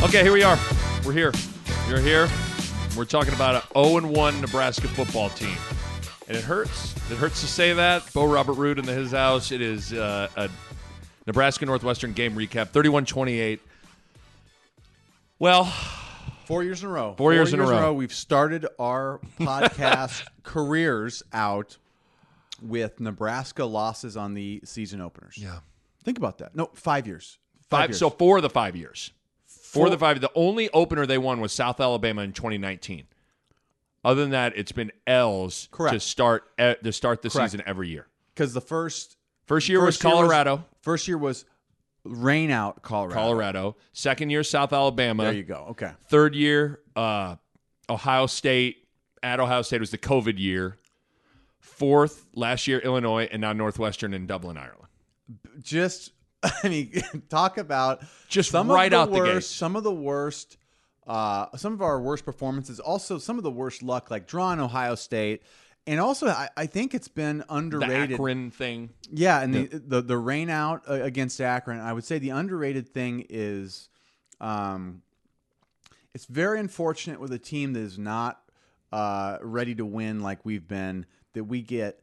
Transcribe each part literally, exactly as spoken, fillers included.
Okay, here we are. We're here. You're here. We're talking about an oh and one Nebraska football team. And it hurts. It hurts to say that. Bo Robert Root in the his house. It is uh, a Nebraska Northwestern game recap, thirty-one twenty-eight. Well, four years in a row. Four, four years, years in, a, row. in a row. We've started our podcast careers out with Nebraska losses on the season openers. Yeah. Think about that. No, five years. Five, five years. So four of the five years. Four, Four of the five. The only opener they won was South Alabama in twenty nineteen. Other than that, it's been L's Correct. to start to start the Correct. season every year. Because the first first year first was Colorado. Year was, first year was rain out Colorado. Colorado. Second year South Alabama. There you go. Okay. Third year uh, Ohio State. At Ohio State was the COVID year. Fourth last year Illinois, and now Northwestern in Dublin, Ireland. Just. I mean, talk about just some right of the out worst, the gate. Some of the worst, uh, some of our worst performances. Also, some of the worst luck, like drawing Ohio State, and also I, I think it's been underrated. The Akron thing, yeah, and yeah. the, the the rain out against Akron. I would say the underrated thing is, um, it's very unfortunate with a team that is not uh, ready to win like we've been. That we get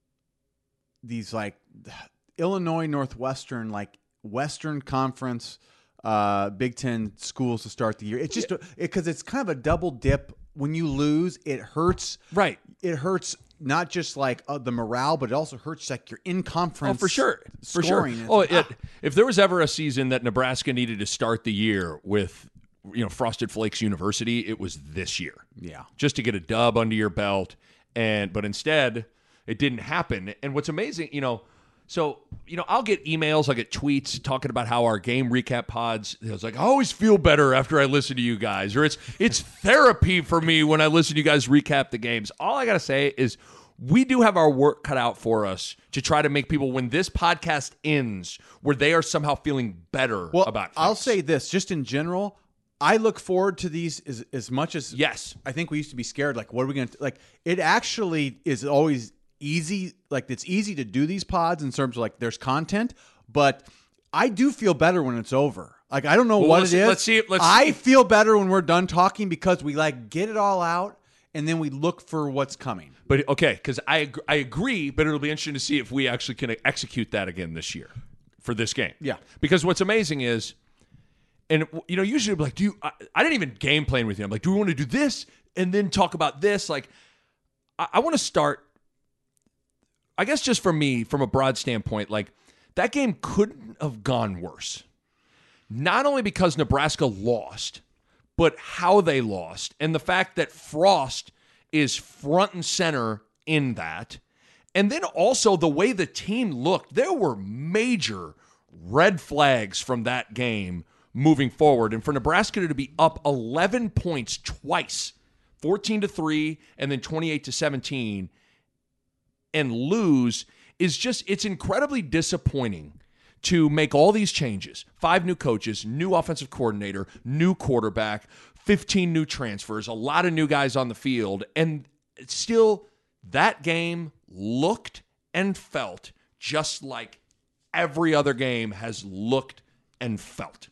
these like. Illinois Northwestern, like Western Conference, uh, Big Ten schools to start the year. It's just because it, it's kind of a double dip. When you lose, it hurts. Right. It hurts not just like uh, the morale, but it also hurts like your in conference. Oh, for sure. For scoring. sure. Oh, it, ah. if there was ever a season that Nebraska needed to start the year with, you know, Frosted Flakes University, it was this year. Yeah. Just to get a dub under your belt, and but instead, it didn't happen. And what's amazing, you know. So, you know, I'll get emails, I'll get tweets talking about how our game recap pods, it's like, I always feel better after I listen to you guys, or it's it's therapy for me when I listen to you guys recap the games. All I got to say is we do have our work cut out for us to try to make people, when this podcast ends, where they are somehow feeling better well, about things. I'll say this, just in general, I look forward to these as, as much as yes. I think we used to be scared, like, what are we going to, like, it actually is always easy, like it's easy to do these pods in terms of like there's content, but I do feel better when it's over. Like I don't know well, what let's, it is. Let's see. Let's I see. feel better when we're done talking because we like get it all out and then we look for what's coming. But okay, because I I agree, but it'll be interesting to see if we actually can execute that again this year for this game. Yeah. Because what's amazing is, and you know, usually I'm like, do you? I, I didn't even game plan with you. I'm like, do we want to do this and then talk about this? Like, I, I want to start. I guess just for me, from a broad standpoint, like that game couldn't have gone worse. Not only because Nebraska lost, but how they lost. And the fact that Frost is front and center in that. And then also the way the team looked. There were major red flags from that game moving forward. And for Nebraska to be up eleven points twice, fourteen to three and then twenty-eight to seventeen, and lose is just, it's incredibly disappointing to make all these changes. Five new coaches, new offensive coordinator, new quarterback, fifteen new transfers, a lot of new guys on the field, and still that game looked and felt just like every other game has looked and felt.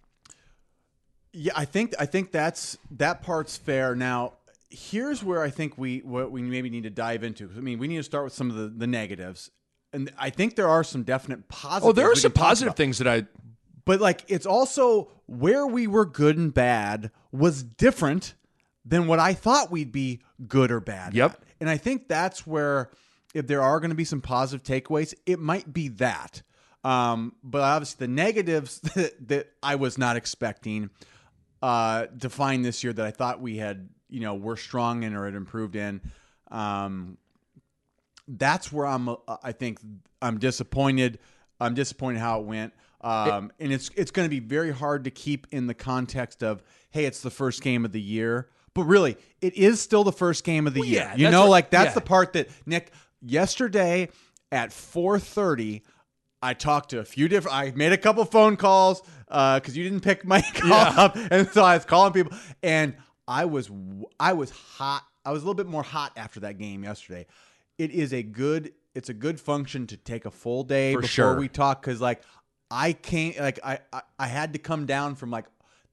Yeah, I think I think that's that part's fair. Now, here's where I think we what we maybe need to dive into. I mean, we need to start with some of the, the negatives. And I think there are some definite positives. Oh, there are we some can talk positive about. things that I... But, like, it's also where we were good and bad was different than what I thought we'd be good or bad Yep. at. And I think that's where, if there are going to be some positive takeaways, it might be that. Um, but obviously the negatives that, that I was not expecting uh, to find this year that I thought we had, you know, were strong in or had improved in, um, that's where I'm, uh, I think I'm disappointed. I'm disappointed how it went. Um, and it's it's going to be very hard to keep in the context of, hey, it's the first game of the year. But really, it is still the first game of the Well, year. yeah, you that's know, what- like that's yeah. the part that, Nick, yesterday at four thirty, I talked to a few different, I made a couple phone calls because uh, you didn't pick my call Yeah. up. And so I was calling people. And I was I was hot. I was a little bit more hot after that game yesterday. It is a good, it's a good function to take a full day For before sure. we talk. Cause like I came, like I, I, I had to come down from like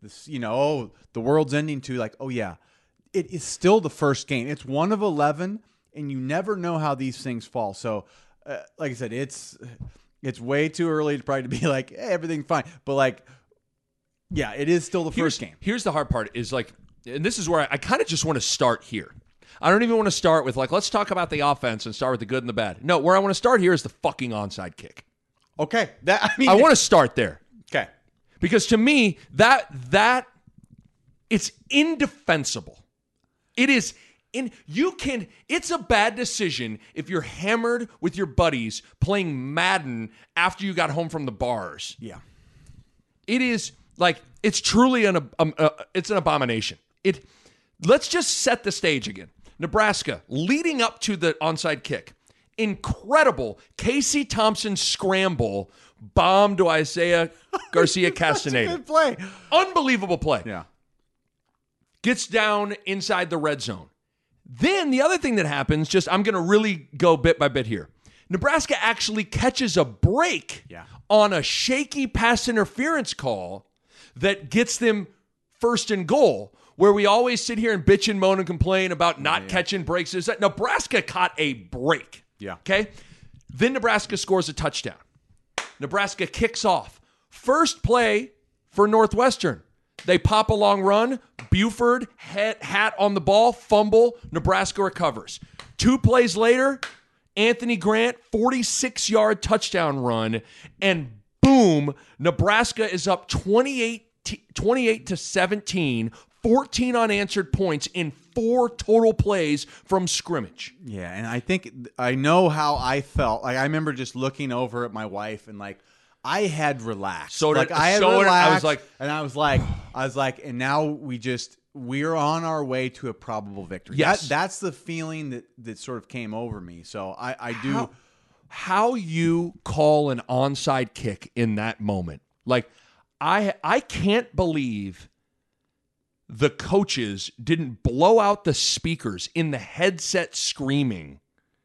this, you know, oh, the world's ending too. Like, oh yeah, it is still the first game. It's one of eleven, and you never know how these things fall. So, uh, like I said, it's it's way too early to probably to be like, hey, everything's fine. But like, yeah, it is still the here's, first game. Here's the hard part is like, and this is where I, I kind of just want to start here. I don't even want to start with like, let's talk about the offense and start with the good and the bad. No, where I want to start here is the fucking onside kick. Okay, that I mean, I want to start there. Okay, because to me that that it's indefensible. It is in you can. It's a bad decision if you're hammered with your buddies playing Madden after you got home from the bars. Yeah, it is like it's truly an um, uh, it's an abomination. It. Let's just set the stage again. Nebraska leading up to the onside kick. Incredible Casey Thompson scramble bomb to Isaiah Garcia Castaneda. Good play. Unbelievable play. Yeah. Gets down inside the red zone. Then the other thing that happens, just I'm going to really go bit by bit here. Nebraska actually catches a break yeah. on a shaky pass interference call that gets them first and goal. Where we always sit here and bitch and moan and complain about not yeah. catching breaks, is that Nebraska caught a break. Yeah. Okay? Then Nebraska scores a touchdown. Nebraska kicks off. First play for Northwestern. They pop a long run. Buford, head, hat on the ball, fumble. Nebraska recovers. Two plays later, Anthony Grant, forty-six-yard touchdown run. And boom, Nebraska is up twenty-eight to seventeen. fourteen unanswered points in four total plays from scrimmage. Yeah, and I think I know how I felt. Like I remember just looking over at my wife and like I had relaxed. So did, like I had so relaxed. I was like, and I was like, I was like, and now we just we're on our way to a probable victory. Yes, that, that's the feeling that that sort of came over me. So I, I do. How, how you call an onside kick in that moment? Like I I can't believe the coaches didn't blow out the speakers in the headset screaming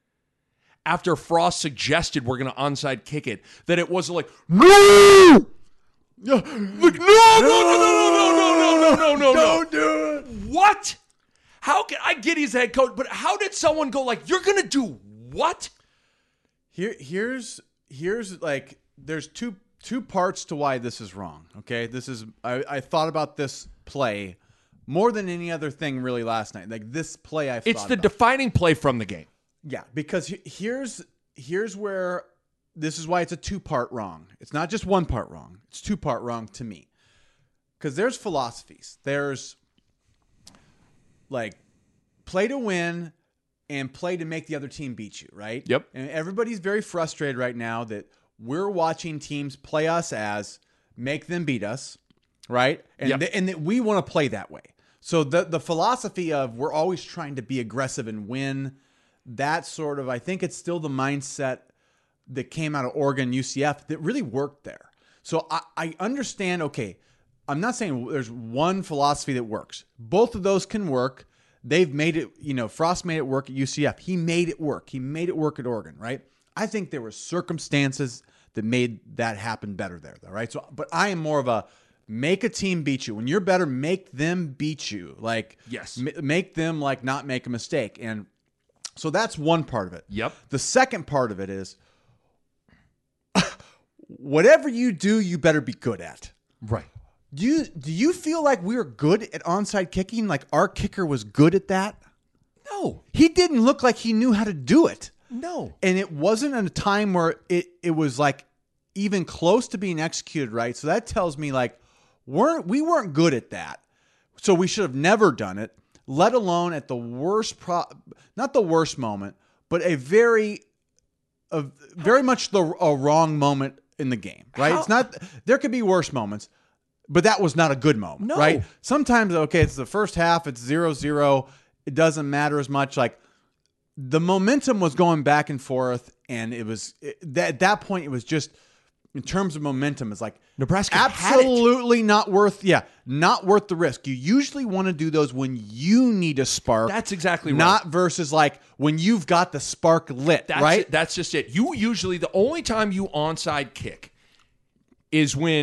after Frost suggested we're going to onside kick it, that it wasn't like, no! Like, no, no, no, no, no, no, no, no, no, no, don't do it. What? How can, I get he's head coach, but how did someone go like, you're going to do what? Here, here's, here's like, there's two, two parts to why this is wrong, okay? This is, I, I thought about this play more than any other thing really last night. Like this play I've It's thought the about. defining play from the game. Yeah, because he- here's here's where this is why it's a two-part wrong. It's not just one part wrong. It's two-part wrong to me. Because there's philosophies. There's like play to win and play to make the other team beat you, right? Yep. And everybody's very frustrated right now that we're watching teams play us as make them beat us, right? And Yep. th- and that we want to play that way. So the the philosophy of we're always trying to be aggressive and win, that sort of, I think it's still the mindset that came out of Oregon, U C F that really worked there. So I, I understand, okay, I'm not saying there's one philosophy that works. Both of those can work. They've made it, you know, Frost made it work at U C F. He made it work. He made it work at Oregon, right? I think there were circumstances that made that happen better there, though, right? So, but I am more of a make a team beat you. When you're better, make them beat you. Like, yes, m- make them like not make a mistake. And so that's one part of it. Yep. The second part of it is whatever you do, you better be good at. Right. Do you do you feel like we were good at onside kicking? Like our kicker was good at that? No. He didn't look like he knew how to do it. No. And it wasn't in a time where it, it was like even close to being executed right. So that tells me like weren't we weren't good at that. So we should have never done it, let alone at the worst pro not the worst moment, but a very a very much the a wrong moment in the game. Right? How? It's not there could be worse moments, but that was not a good moment. No. Right? Sometimes okay, it's the first half, it's zero zero. It doesn't matter as much. Like the momentum was going back and forth, and it was it, that, at that point it was just in terms of momentum, it's like Nebraska absolutely not worth yeah, not worth the risk. You usually want to do those when you need a spark. That's exactly right. Not versus like when you've got the spark lit, That's right? It. That's just it. You usually the only time you onside kick is when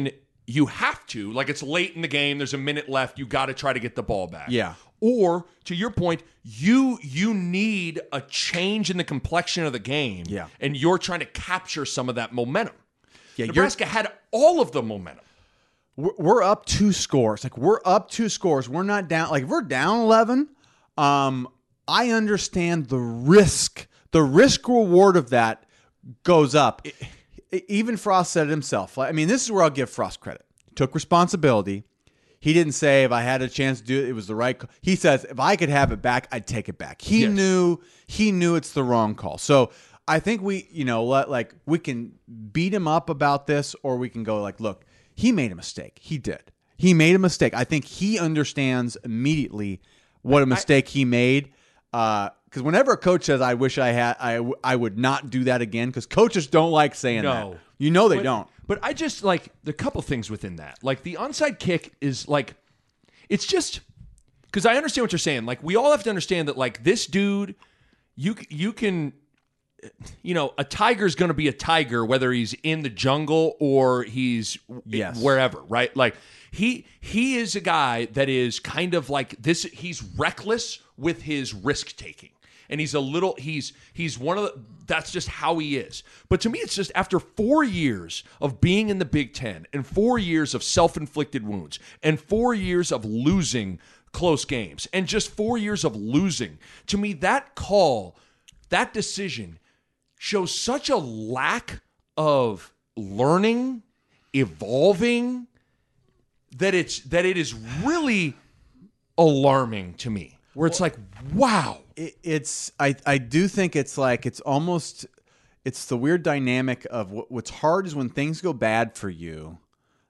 you have to, like it's late in the game, there's a minute left, you got to try to get the ball back. Yeah. Or to your point, you you need a change in the complexion of the game. Yeah. And you're trying to capture some of that momentum. Yeah, Nebraska had all of the momentum. We're, we're up two scores. Like we're up two scores. We're not down. Like if we're down eleven, um, I understand the risk. The risk reward of that goes up. It, it, even Frost said it himself. I mean, this is where I'll give Frost credit. He took responsibility. He didn't say if I had a chance to do it, it was the right call. He says if I could have it back, I'd take it back. He Yes. knew he knew it's the wrong call. So I think we, you know, let, like we can beat him up about this, or we can go like, look, he made a mistake. He did. He made a mistake. I think he understands immediately what a mistake he made. Uh, because whenever a coach says, "I wish I had," I w- I would not do that again. Because coaches don't like saying No. that. You know they But- don't. But I just like the couple things within that. Like the onside kick is like, it's just because I understand what you're saying. Like we all have to understand that like this dude, you you can, you know, a tiger's going to be a tiger whether he's in the jungle or he's Yes. wherever, right? Like he he is a guy that is kind of like this. He's reckless with his risk taking. And he's a little, he's he's one of the, that's just how he is. But to me, it's just after four years of being in the Big Ten and four years of self-inflicted wounds and four years of losing close games and just four years of losing, to me, that call, that decision shows such a lack of learning, evolving, that it's, that it is really alarming to me. Where it's like, wow. It, it's I, I do think it's like it's almost it's the weird dynamic of what, what's hard is when things go bad for you,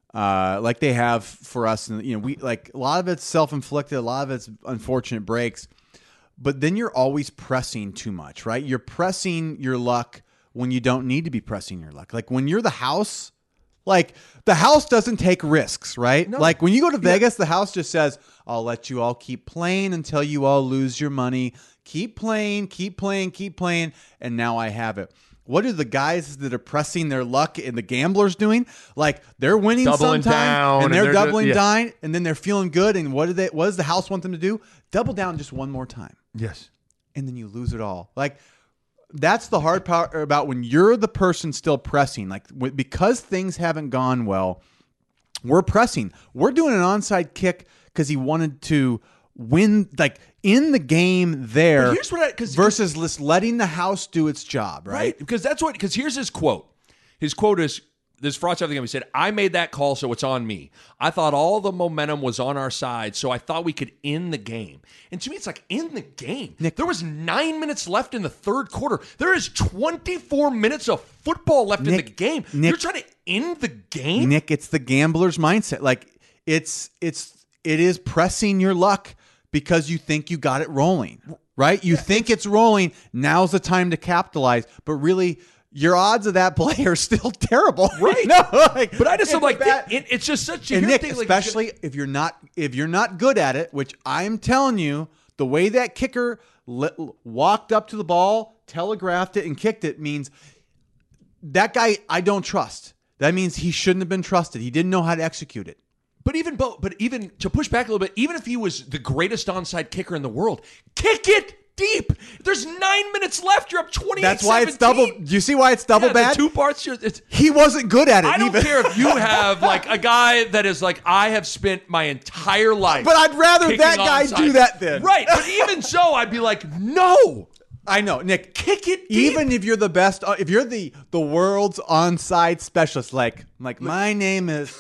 uh, like they have for us. And you know, we like a lot of it's self-inflicted, a lot of it's unfortunate breaks, but then you're always pressing too much, right? You're pressing your luck when you don't need to be pressing your luck. Like when you're the house, like the house doesn't take risks, right? No. Like when you go to Vegas, the house just says, I'll let you all keep playing until you all lose your money. Keep playing, keep playing, keep playing. And now I have it. What are the guys that are pressing their luck and the gamblers doing? Like they're winning Doubling sometime down, and they're, and they're doubling just- yeah. down and then they're feeling good. And what do they, what does the house want them to do? Double down just one more time. Yes. And then you lose it all. Like that's the hard part about when you're the person still pressing, like w- because things haven't gone well, we're pressing. We're doing an onside kick because he wanted to win, like in the game there. But here's what I- 'cause- versus just letting the house do its job, right? Right. Because that's what, because here's his quote. His quote is, this Frost after the game, he said, I made that call, so it's on me. I thought all the momentum was on our side, so I thought we could end the game. And to me, it's like, in the game. Nick- there was nine minutes left in the third quarter. There is twenty-four minutes of football left in Nick- the game. Nick- You're trying to end the game? Nick, it's the gambler's mindset. Like it's it's it is pressing your luck because you think you got it rolling, right? You think it's rolling. Now's the time to capitalize, but really, your odds of that play are still terrible, Right. no, like, But I just it's am like, bad. it, it's just such a And here's Nick, the thing, like, especially if you're not if you're not good at it, which I'm telling you, the way that kicker li- walked up to the ball, telegraphed it, and kicked it means that guy I don't trust. That means he shouldn't have been trusted. He didn't know how to execute it. But even Bo, but even to push back a little bit, even if he was the greatest onside kicker in the world, kick it deep. There's nine minutes left. You're up twenty-eight. That's why it's double. Do you see why it's double yeah, bad? The two parts. You're, it's, he wasn't good at it. I don't even. care if you have like a guy that is like I have spent my entire life. But I'd rather kicking that guy onside. do that then. Right. But even so, I'd be like, no, I know, Nick. kick it deep. Even if you're the best, uh, if you're the the world's onside specialist, like like my name is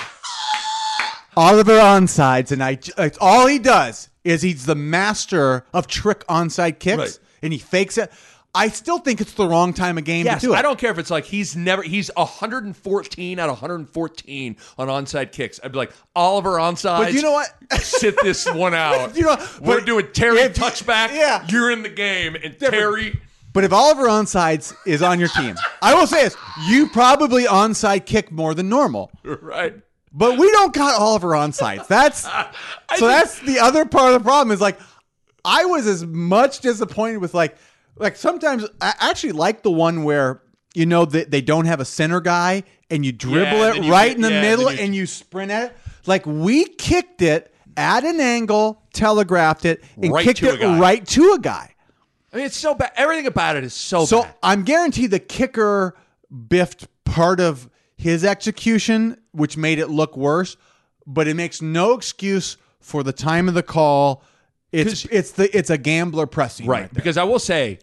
Oliver Onsides, and I like, all he does is he's the master of trick onside kicks, Right. and he fakes it. I still think it's the wrong time of game Yes, to do it. I don't care if it's like he's never he's one hundred fourteen out of one hundred fourteen on onside kicks. I'd be like, Oliver onside. But you know what? Sit this one out. You know, We're but doing Terry if- touchback. yeah. You're in the game, and Terry. But if Oliver Onsides is on your team, I will say this: you probably onside kick more than normal. Right. But we don't got Oliver Onsides. That's so. think- That's the other part of the problem. Is like I was as much disappointed with like like sometimes I actually like the one where you know, they, they don't have a center guy, and you dribble Yeah, it then you right get- in the yeah, middle, then you- and you sprint at it. Like, we kicked it at an angle, telegraphed it, and Right kicked to a it guy. right to a guy. I mean, it's so bad. Everything about it is so, So bad. I'm guaranteed the kicker biffed part of his execution, which made it look worse, but it makes no excuse for the time of the call. It's 'Cause- it's the it's a gambler pressing right, Right. there. Because I will say,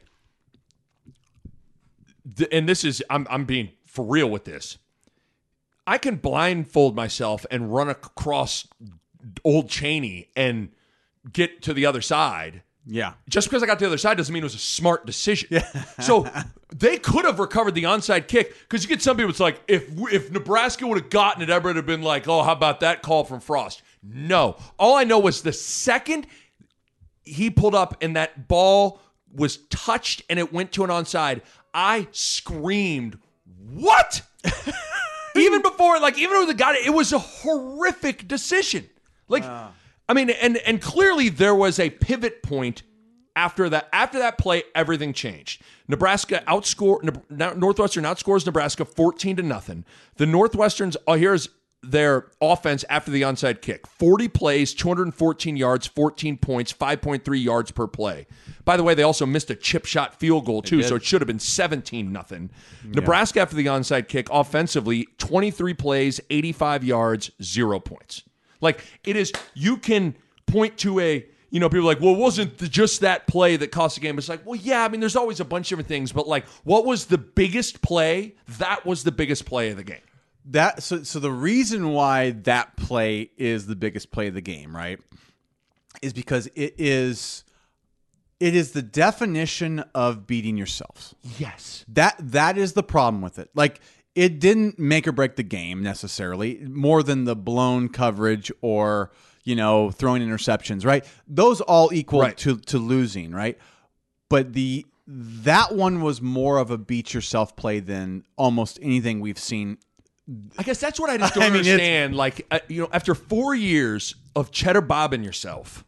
th- and this is, I'm, I'm being for real with this. I can blindfold myself and run across Old Cheney and get to the other side. Yeah. Just because I got to the other side doesn't mean it was a smart decision. So they could have recovered the onside kick, because you get some people, it's like, if if Nebraska would have gotten it, everybody would have been like, oh, how about that call from Frost? No. All I know was the second he pulled up and that ball was touched and it went to an onside, I screamed, what? Even before, like, even though the guy, it was a horrific decision. Like, uh. I mean, and and clearly there was a pivot point after that. After that play, everything changed. Nebraska outscored, Northwestern outscores Nebraska fourteen to nothing. The Northwesterns, oh, here's their offense after the onside kick. forty plays, two hundred fourteen yards, fourteen points, five point three yards per play. By the way, they also missed a chip shot field goal too, so it should have been seventeen nothing. Yeah. Nebraska after the onside kick, offensively, twenty-three plays, eighty-five yards, zero points. Like, it is, you can point to a, you know, people are like, well, it wasn't the, just that play that cost the game. It's like, well, yeah, I mean, there's always a bunch of different things, but like, what was the biggest play? That was the biggest play of the game. That so so the reason why that play is the biggest play of the game, right, is because it is it is the definition of beating yourself. Yes. That that is the problem with it. Like, it didn't make or break the game necessarily, more than the blown coverage or, you know, throwing interceptions, right? Those all equal right. to to losing, right? But the that one was more of a beat yourself play than almost anything we've seen. I guess that's what I just don't I mean, understand. Like, uh, you know, after four years of cheddar bobbing yourself,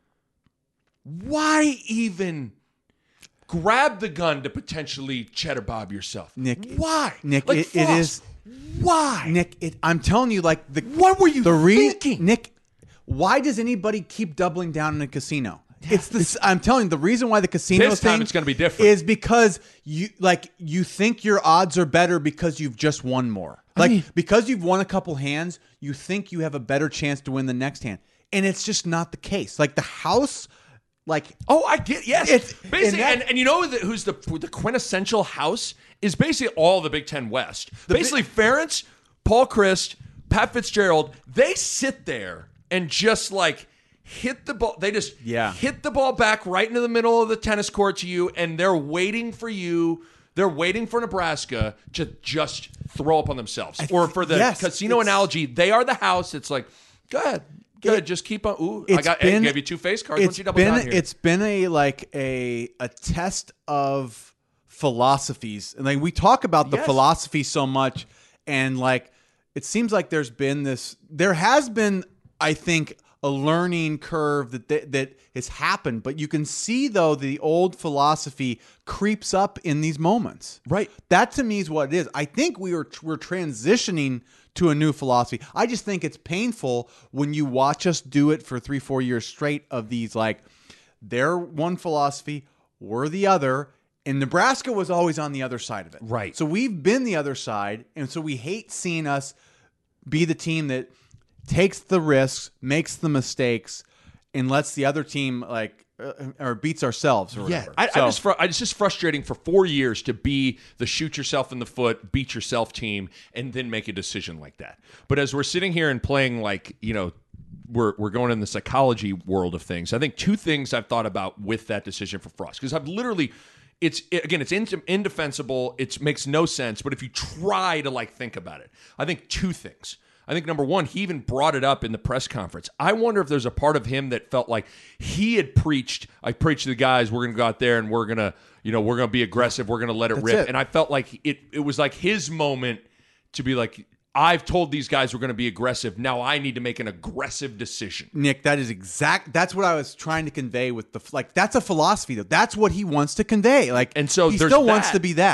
why even grab the gun to potentially cheddar bob yourself? Nick, why? Nick, like, it, it is. Why? Nick, it, I'm telling you, like, the what were you the re- thinking? Nick, why does anybody keep doubling down in a casino? Yeah, it's this. I'm telling you, the reason why the casino this time thing it's going to be different is because you like you think your odds are better because you've just won more. Like, I mean, because you've won a couple hands, you think you have a better chance to win the next hand, and it's just not the case. Like, the house. Like, oh, I get, yes. It's, basically, that, and, and you know the, who's the the quintessential house is basically all the Big Ten West. Basically, Bi- Ferentz, Paul Chryst, Pat Fitzgerald, they sit there and just like hit the ball. They just yeah. hit the ball back right into the middle of the tennis court to you, and they're waiting for you. They're waiting for Nebraska to just throw up on themselves. Th- or for the yes, casino analogy, they are the house. It's like, go ahead. Good, it, just keep on. Ooh, I got. Been, I gave you two face cards. Once you double been, down here. It's been a like a a test of philosophies, and like we talk about the yes. philosophy so much, and like it seems like there's been this. There has been, I think, a learning curve that that, that has happened, but you can see though the old philosophy creeps up in these moments. Right. That to me is what it is. I think we are we're transitioning to a new philosophy. I just think it's painful when you watch us do it for three, four years straight of these, like, they're one philosophy, we're the other, and Nebraska was always on the other side of it. Right. So we've been the other side, and so we hate seeing us be the team that takes the risks, makes the mistakes, and lets the other team, like, uh, or beats ourselves or whatever. Yeah, I, so, I just, it's just frustrating for four years to be the shoot yourself in the foot, beat yourself team, and then make a decision like that. But as we're sitting here and playing, like, you know, we're we're going in the psychology world of things. I think two things I've thought about with that decision for Frost, because I've literally, it's it, again, it's indefensible. It makes no sense. But if you try to like think about it, I think two things. I think, number one, he even brought it up in the press conference. I wonder if there's a part of him that felt like he had preached, I preached to the guys, we're going to go out there and we're going to, you know, we're going to be aggressive. We're going to let it That's rip. it. And I felt like it it was like his moment to be like, I've told these guys we're going to be aggressive. Now I need to make an aggressive decision. Nick, that is exact. That's what I was trying to convey with the, like, that's a philosophy though. That's what he wants to convey. Like, and so he there's still wants that. to be that.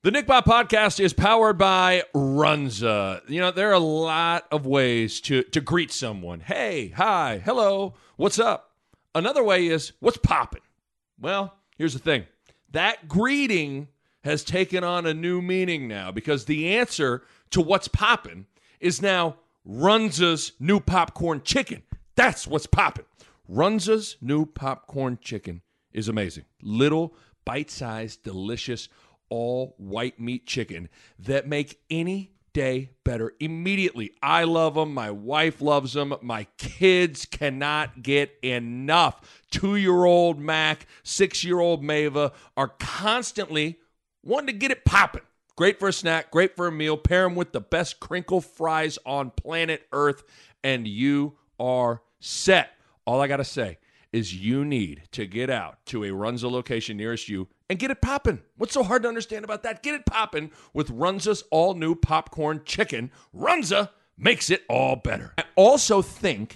The Nick Bob Podcast is powered by Runza. You know, there are a lot of ways to, to greet someone. Hey, hi, hello, what's up? Another way is, what's poppin'? Well, here's the thing. That greeting has taken on a new meaning now because the answer to what's poppin' is now Runza's new popcorn chicken. That's what's poppin'. Runza's new popcorn chicken is amazing. Little, bite-sized, delicious, all white meat chicken that make any day better immediately. I love them. My wife loves them. My kids cannot get enough. Two-year-old Mac, six-year-old Mava are constantly wanting to get it popping. Great for a snack, great for a meal. Pair them with the best crinkle fries on planet Earth, and you are set. All I got to say is you need to get out to a Runza location nearest you and get it poppin'. What's so hard to understand about that? Get it poppin' with Runza's all-new popcorn chicken. Runza makes it all better. I also think,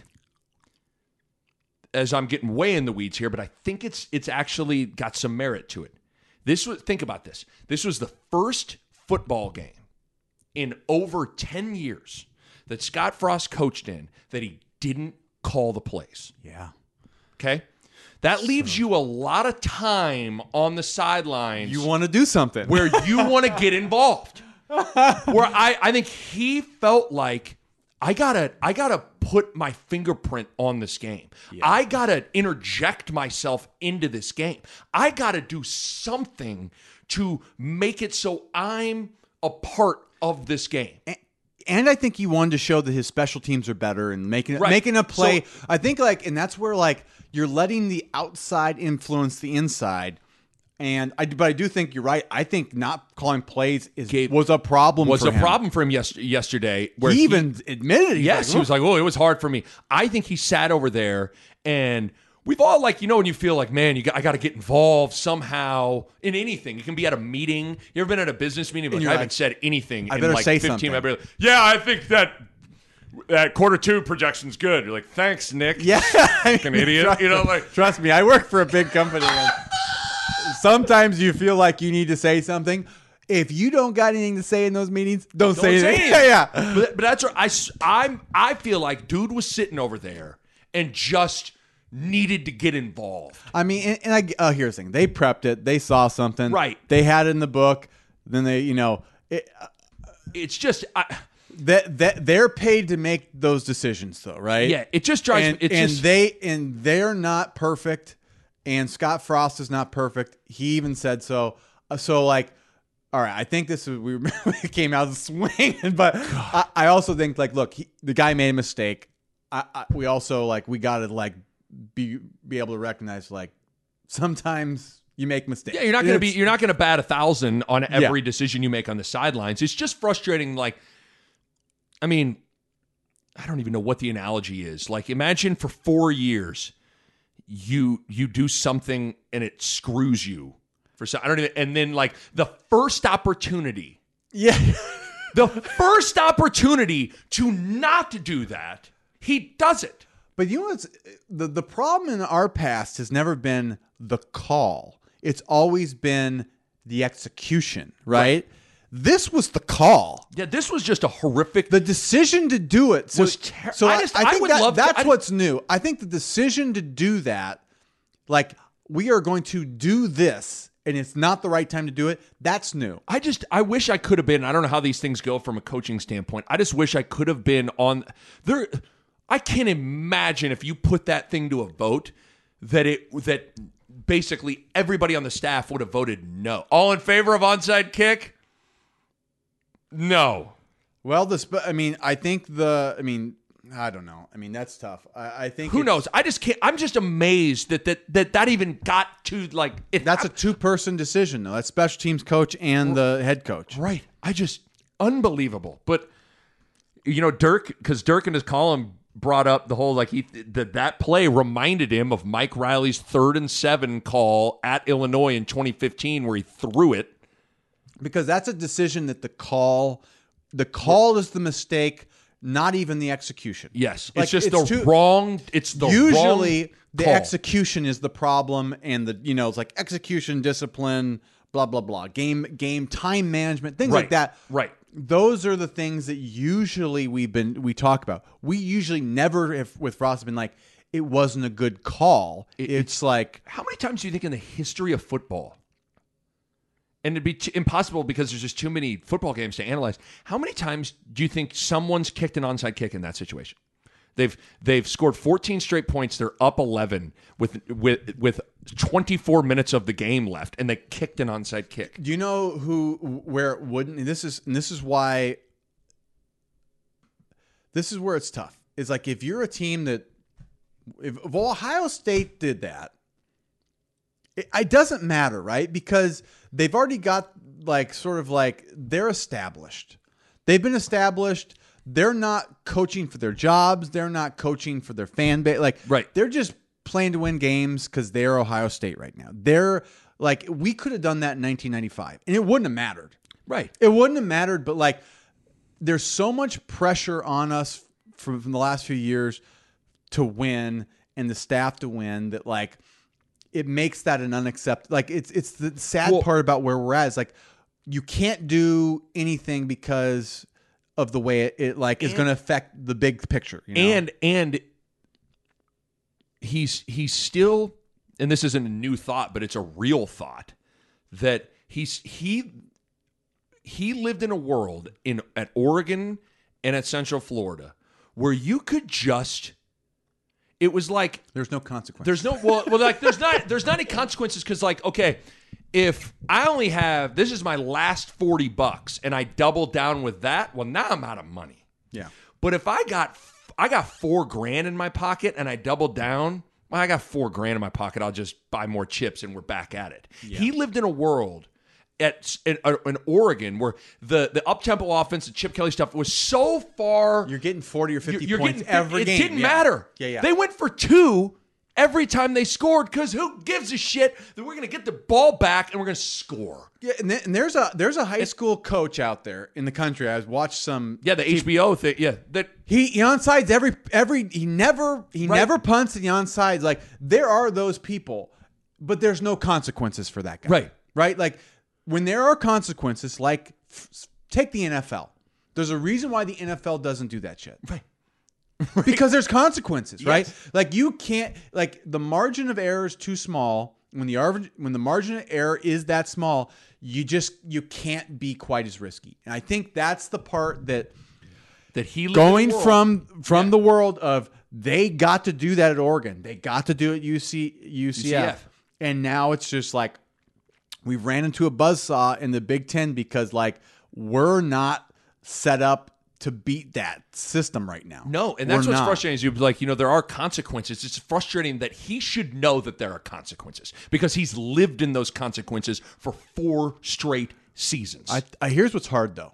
as I'm getting way in the weeds here, but I think it's it's actually got some merit to it. This was think about this. This was the first football game in over ten years that Scott Frost coached in that he didn't call the plays. Yeah. Okay? That leaves you a lot of time on the sidelines. You want to do something. Where you want to get involved. Where I, I think he felt like, I gotta I gotta put my fingerprint on this game. Yeah. I gotta interject myself into this game. I gotta do something to make it so I'm a part of this game. And, and I think he wanted to show that his special teams are better and making right. making a play. So, I think like, and that's where like you're letting the outside influence the inside. And I, but I do think you're right. I think not calling plays is Gabe was a problem. Was for a him. problem for him yes, yesterday. Where he even he, admitted, yes, like, he was like, "Oh, it was hard for me." I think he sat over there, and we've all like, you know, when you feel like, man, you got, I got to get involved somehow in anything. You can be at a meeting. You ever been at a business meeting? Like, I haven't like, said anything. I in better like say fifteen. something. I better, yeah, I think that. That quarter two projection's good. You're like, thanks, Nick. Yeah, fucking idiot. Trust, you know, like, trust me, I work for a big company. And sometimes you feel like you need to say something. If you don't got anything to say in those meetings, don't, don't say, say anything. anything. Yeah, yeah. But, but that's what I. I'm. I feel like dude was sitting over there and just needed to get involved. I mean, and, and I. Uh, here's the thing: they prepped it. They saw something. Right. They had it in the book. Then they, you know, it, uh, it's just. I, That that they're paid to make those decisions, though, right? Yeah, it just drives and, me. It's and just, they and they're not perfect, and Scott Frost is not perfect. He even said so. Uh, so, like, all right, I think this is we came out of the swing, but I, I also think like, look, he, the guy made a mistake. I, I, we also like we got to like be be able to recognize like sometimes you make mistakes. Yeah, you're not going to be you're not going to bat a thousand on every Yeah. decision you make on the sidelines. It's just frustrating. Like. I mean, I don't even know what the analogy is. Like, imagine for four years, you you do something and it screws you for some. I don't even. And then, like the first opportunity, Yeah. the first opportunity to not do that, he does it. But you know what's the the problem in our past has never been the call. It's always been the execution, right? right. This was the call. Yeah, this was just a horrific. The decision to do it so, was ter- so I just- I, I I think would that, love to- that's I- what's new. I think the decision to do that, like we are going to do this, and it's not the right time to do it. That's new. I just, I wish I could have been. I don't know how these things go from a coaching standpoint. I just wish I could have been on there. I can't imagine if you put that thing to a vote that it that basically everybody on the staff would have voted no. All in favor of onside kick? No. Well, this, I mean, I think the, I mean, I don't know. I mean, that's tough. I, I think Who it's- knows? I just can't. I'm just amazed that that that, that even got to like. It That's a hap- two-person decision, though. That's special teams coach and the head coach. right. I just unbelievable. But you know, Dirk, because Dirk in his column brought up the whole like he that that play reminded him of Mike Riley's third and seven call at Illinois in twenty fifteen where he threw it. Because that's a decision that the call, the call is the mistake, not even the execution. Yes, Like, it's just it's the too- wrong. It's the Usually wrong the call. execution is the problem, and the you know it's like execution discipline, blah blah blah, game game time management, things Right. like that. Right. Those are the things that usually we've been we talk about. We usually never, if with Frost, have been like it wasn't a good call. It- it's like How many times do you think in the history of football, and it'd be t- impossible because there's just too many football games to analyze, how many times do you think someone's kicked an onside kick in that situation? They've they've scored fourteen straight points. They're up eleven with with with twenty-four minutes of the game left, and they kicked an onside kick. Do you know who where it wouldn't? And this is and this is why. This is where it's tough. It's like if you're a team that, if, if Ohio State did that, it, it doesn't matter, right? Because they've already got like sort of like they're established. They've been established. They're not coaching for their jobs. They're not coaching for their fan base. Like, Right. They're just playing to win games because they're Ohio State right now. They're like, we could have done that in nineteen ninety-five, and it wouldn't have mattered. Right. It wouldn't have mattered, but like, there's so much pressure on us from, from the last few years to win and the staff to win that like it makes that an unacceptable. Like it's it's the sad Well- part about where we're at is like you can't do anything because of the way it, it like is And- going to affect the big picture. You know? And and he's he's still, and this isn't a new thought, but it's a real thought that he's he he lived in a world in at Oregon and at Central Florida where you could just, it was like there's no consequence. there's no well, well like there's not there's not any consequences because like okay, if I only have this is my last forty bucks and I double down with that, well now I'm out of money. yeah. But if I got I got four grand in my pocket and I doubled down, well, I got four grand in my pocket. I'll just buy more chips and we're back at it. He lived in a world at in, uh, in Oregon where the the up tempo offense, the Chip Kelly stuff was so far. You're getting forty or fifty you're points getting- every it game. didn't Yeah. matter. Yeah, yeah. They went for two every time they scored because who gives a shit that we're going to get the ball back and we're going to score? Yeah, and, then, and there's a there's a high school coach out there in the country. I've watched some. Yeah, the H B O thing. Yeah, that He, he onsides every every he never he Right. never punts in the onsides. Like there are those people, but there's no consequences for that guy. Right. Right. Like when there are consequences, like f- take the N F L. There's a reason why the N F L doesn't do that shit. right. Because there's consequences, right? Yes. Like you can't like the margin of error is too small. When the ar- when the margin of error is that small, you just you can't be quite as risky. And I think that's the part that That he lived in a going world- from from the world of they got to do that at Oregon, they got to do it at U C U C F, U C F. and now it's just like we ran into a buzzsaw in the Big Ten because like we're not set up to beat that system right now. No, and that's We're what's not. frustrating is you like, you know, there are consequences. It's frustrating that he should know that there are consequences because he's lived in those consequences for four straight seasons. I, I here's what's hard though.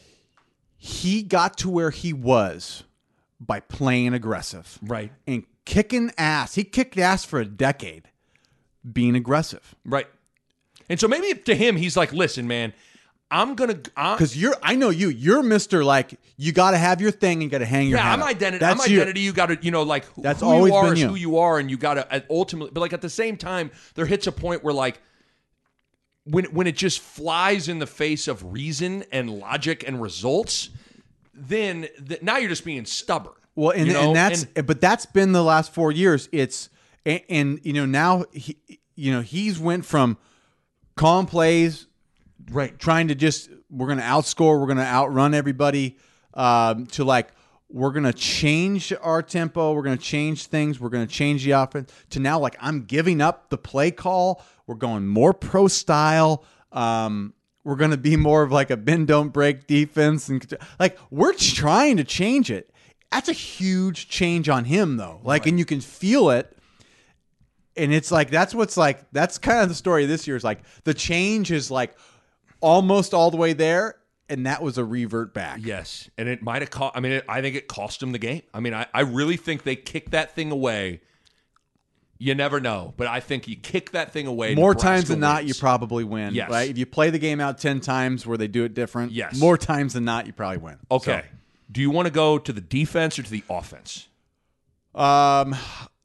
He got to where he was by playing aggressive, right. and kicking ass. He kicked ass for a decade, being aggressive. Right. And so maybe to him, he's like, listen, man, I'm going to. Because you're, I know you. You're Mister Like you got to have your thing and you got to hang your. Yeah, hat I'm up. identity. That's I'm you. identity. You got to, you know, like who, That's who always you are been is you. who you are, and you got to ultimately. But like at the same time, there hits a point where like when when it just flies in the face of reason and logic and results, then th- now you're just being stubborn. Well, and, you know? and that's And- but that's been the last four years. It's and, and you know now he you know he's went from calm plays, right. trying to just we're going to outscore, we're going to outrun everybody, um, to like we're going to change our tempo, we're going to change things, we're going to change the offense. To now like I'm giving up the play call, we're going more pro style. Um, we're going to be more of like a bend don't break defense, and like we're trying to change it. That's a huge change on him though. Like, Right. and you can feel it. And it's like, that's what's like, that's kind of the story of this year is like the change is like almost all the way there. And that was a revert back. Yes, and it might have cost. I mean, it, I think it cost him the game. I mean, I, I really think they kicked that thing away. You never know, but I think you kick that thing away. More Nebraska times than not, you wins. probably win. Yes. Right? If you play the game out ten times where they do it different, Yes. more times than not, you probably win. Okay. Do you want to go to the defense or to the offense? So, um,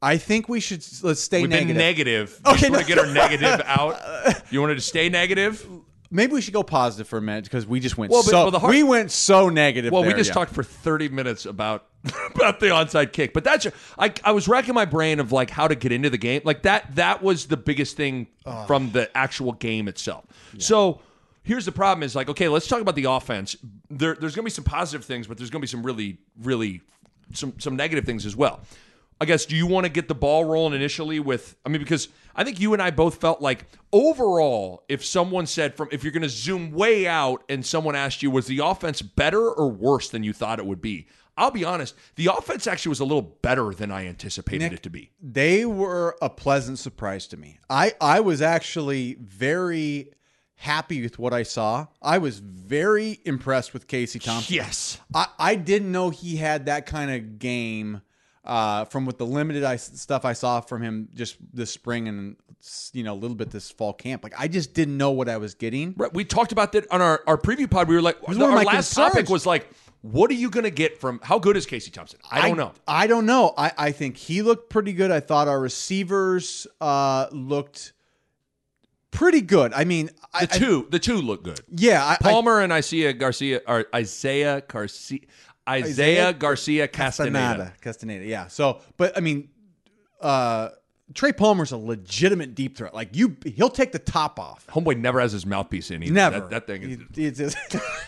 I think we should let's stay We've negative. been negative. Okay, You want to get our negative out? You wanted to stay negative? Maybe we should go positive for a minute because we just went Well, but- so well, the hard- we went so negative. Well, we there, just yeah. talked for thirty minutes about about the onside kick, but that's I I was racking my brain of like how to get into the game. Like that that was the biggest thing from the actual game itself. So here's the problem: is like okay, let's talk about the offense. There, there's going to be some positive things, but there's going to be some really really some some negative things as well. I guess, do you want to get the ball rolling initially with, I mean, because I think you and I both felt like overall, if someone said from, if you're going to zoom way out and someone asked you, was the offense better or worse than you thought it would be? I'll be honest, the offense actually was a little better than I anticipated Nick, it to be. They were a pleasant surprise to me. I, I was actually very happy with what I saw. I was very impressed with Casey Thompson. Yes. I, I didn't know he had that kind of game uh, from what the limited I, stuff I saw from him just this spring and you know a little bit this fall camp. Like I just didn't know what I was getting. Right. We talked about that on our, our preview pod. We were like, was our one of my last concerns. topic was like, what are you going to get from, how good is Casey Thompson? I don't know. I don't know. I, I think he looked pretty good. I thought our receivers uh, looked pretty good. I mean, I, The two, the two look good. I, yeah, I, Palmer and Isaiah Garcia, or Isaiah Garcia, Isaiah, Isaiah Garcia I, Castaneda. Castaneda. Castaneda. Yeah. So, but I mean, uh, Trey Palmer's a legitimate deep threat. Like you, he'll take the top off. Homeboy never has his mouthpiece in either. Never. That, that thing is. He- it's just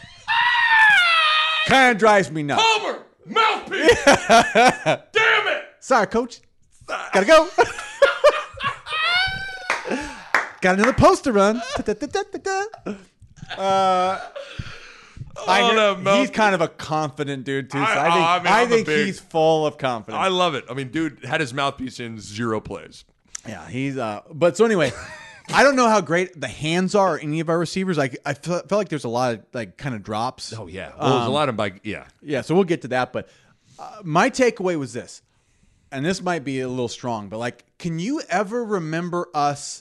kind of drives me nuts. Palmer, mouthpiece. Damn it. Sorry, coach. Gotta go. Got another post to run. Uh, I Oh, hear- no, Mel- he's kind of a confident dude too. So I- I, think, oh, I mean, I I'm a think big- he's full of confidence. I love it. I mean, dude had his mouthpiece in zero plays. yeah, he's. Uh, but so anyway, I don't know how great the hands are any of our receivers. Like I felt, felt like there's a lot of like kind of drops. Oh yeah. Well, there's a lot of by yeah. Yeah, so we'll get to that. But uh, my takeaway was this, and this might be a little strong, but like, can you ever remember us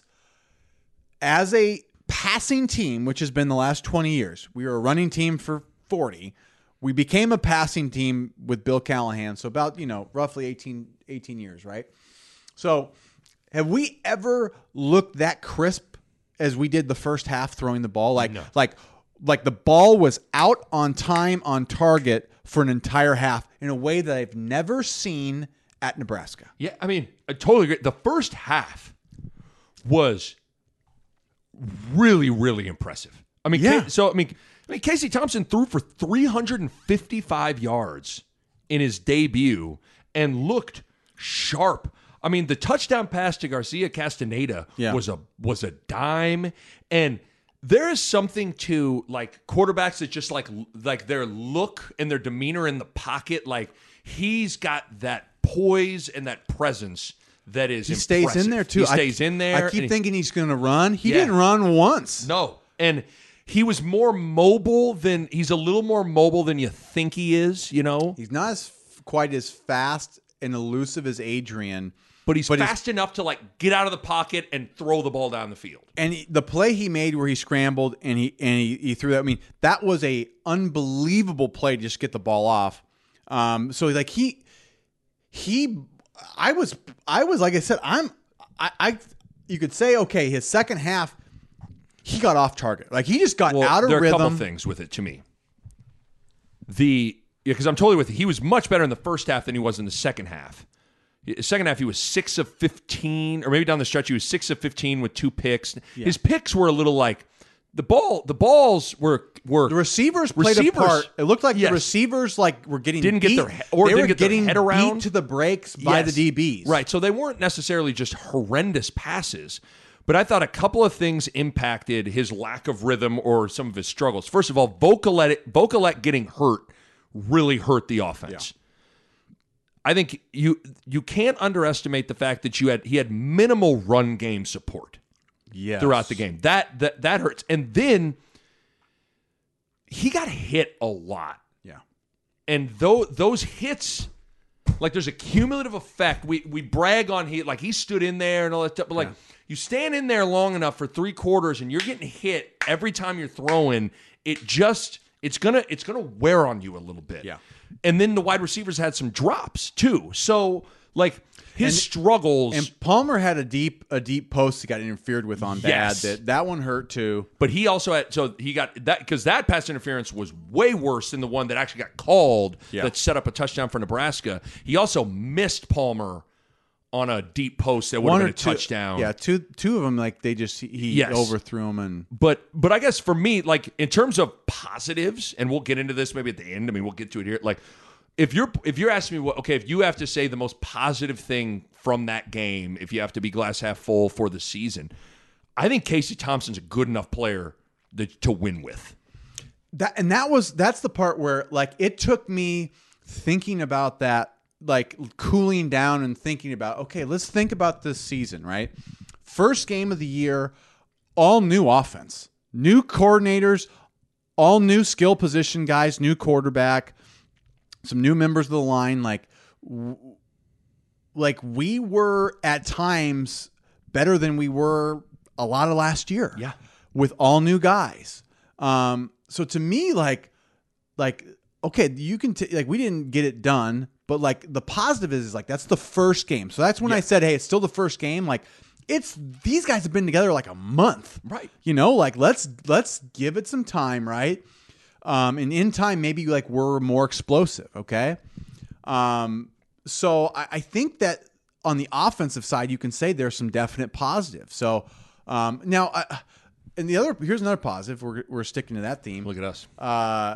as a passing team, which has been the last twenty years? We were a running team for forty. We became a passing team with Bill Callahan. So about, you know, roughly eighteen, eighteen years, right? So have we ever looked that crisp as we did the first half throwing the ball? Like, No. like, like the ball was out on time, on target for an entire half in a way that I've never seen at Nebraska. Yeah, I mean, I totally agree. The first half was really, really impressive. I mean, Yeah. Ca- so I mean, I mean, Casey Thompson threw for three hundred fifty-five yards in his debut and looked sharp. I mean, the touchdown pass to Garcia Castaneda Yeah. was a was a dime, and there is something to like quarterbacks that just like like their look and their demeanor in the pocket. Like he's got that poise and that presence that is He stays impressive. in there too. He stays I, in there. I and keep he- thinking he's going to run. He Yeah. didn't run once. no, and he was more mobile than he's a little more mobile than you think he is. You know, He's not as quite as fast and elusive as Adrian. but he's But he's- fast enough to like get out of the pocket and throw the ball down the field. And he- the play he made where he scrambled and he and he, he threw that. I mean, that was a unbelievable play to just get the ball off. Um, so like he he, I was I was like I said I'm I, I you could say okay his second half he got off target, like he just got Well, out of there are rhythm. a couple things with it to me. The yeah, because I'm totally with you. He was much better in the first half than he was in the second half. The second half, he was six of fifteen, or maybe down the stretch, he was six of fifteen with two picks. His picks were a little like the ball. The balls were were The receivers played Receivers- a part. It looked like yes. the receivers like were getting Didn't get beat. their he- or they didn't were get their getting head around. beat to the brakes by Yes. the D Bs. Right. So they weren't necessarily just horrendous passes, but I thought a couple of things impacted his lack of rhythm or some of his struggles. First of all, Vokalek, Vokalek getting hurt really hurt the offense. I think you you can't underestimate the fact that you had he had minimal run game support Yes. throughout the game. That that that hurts. And then he got hit a lot. Yeah. And though those hits, like there's a cumulative effect. We we brag on he like he stood in there and all that stuff, but like you stand in there long enough for three quarters and you're getting hit every time you're throwing, it just it's gonna it's gonna wear on you a little bit. Yeah. And then the wide receivers had some drops too. So Like his And- struggles, And Palmer had a deep a deep post that got interfered with on Yes. bad. That that one hurt too. but he also had so he got that because that pass interference was way worse than the one that actually got called Yeah. that set up a touchdown for Nebraska. He also missed Palmer on a deep post that would One have or been a two, touchdown. Yeah, two two of them like they just he Yes. overthrew them and But but I guess for me, like in terms of positives, and we'll get into this maybe at the end. I mean, we'll get to it here. Like if you're if you're asking me what okay, if you have to say the most positive thing from that game, if you have to be glass half full for the season, I think Casey Thompson's a good enough player that, to win with. that and that was that's the part where like it took me thinking about that, like cooling down and thinking about, okay, let's think about this season, right? First game of the year, all new offense, new coordinators, all new skill position guys, new quarterback, some new members of the line. Like, w- like we were at times better than we were a lot of last year. Yeah. With all new guys. Um, so to me, like, like, okay, you can t- like we didn't get it done, but like the positive is, is like that's the first game. So that's when I said, hey, it's still the first game. Like it's these guys have been together like a month, Right. You know, like let's let's give it some time, right? Um, and in time, maybe like we're more explosive, okay? Um, so I, I think that on the offensive side, you can say there's some definite positive. So um, now, I, and the other here's another positive. We're we're sticking to that theme. Look at us. Uh,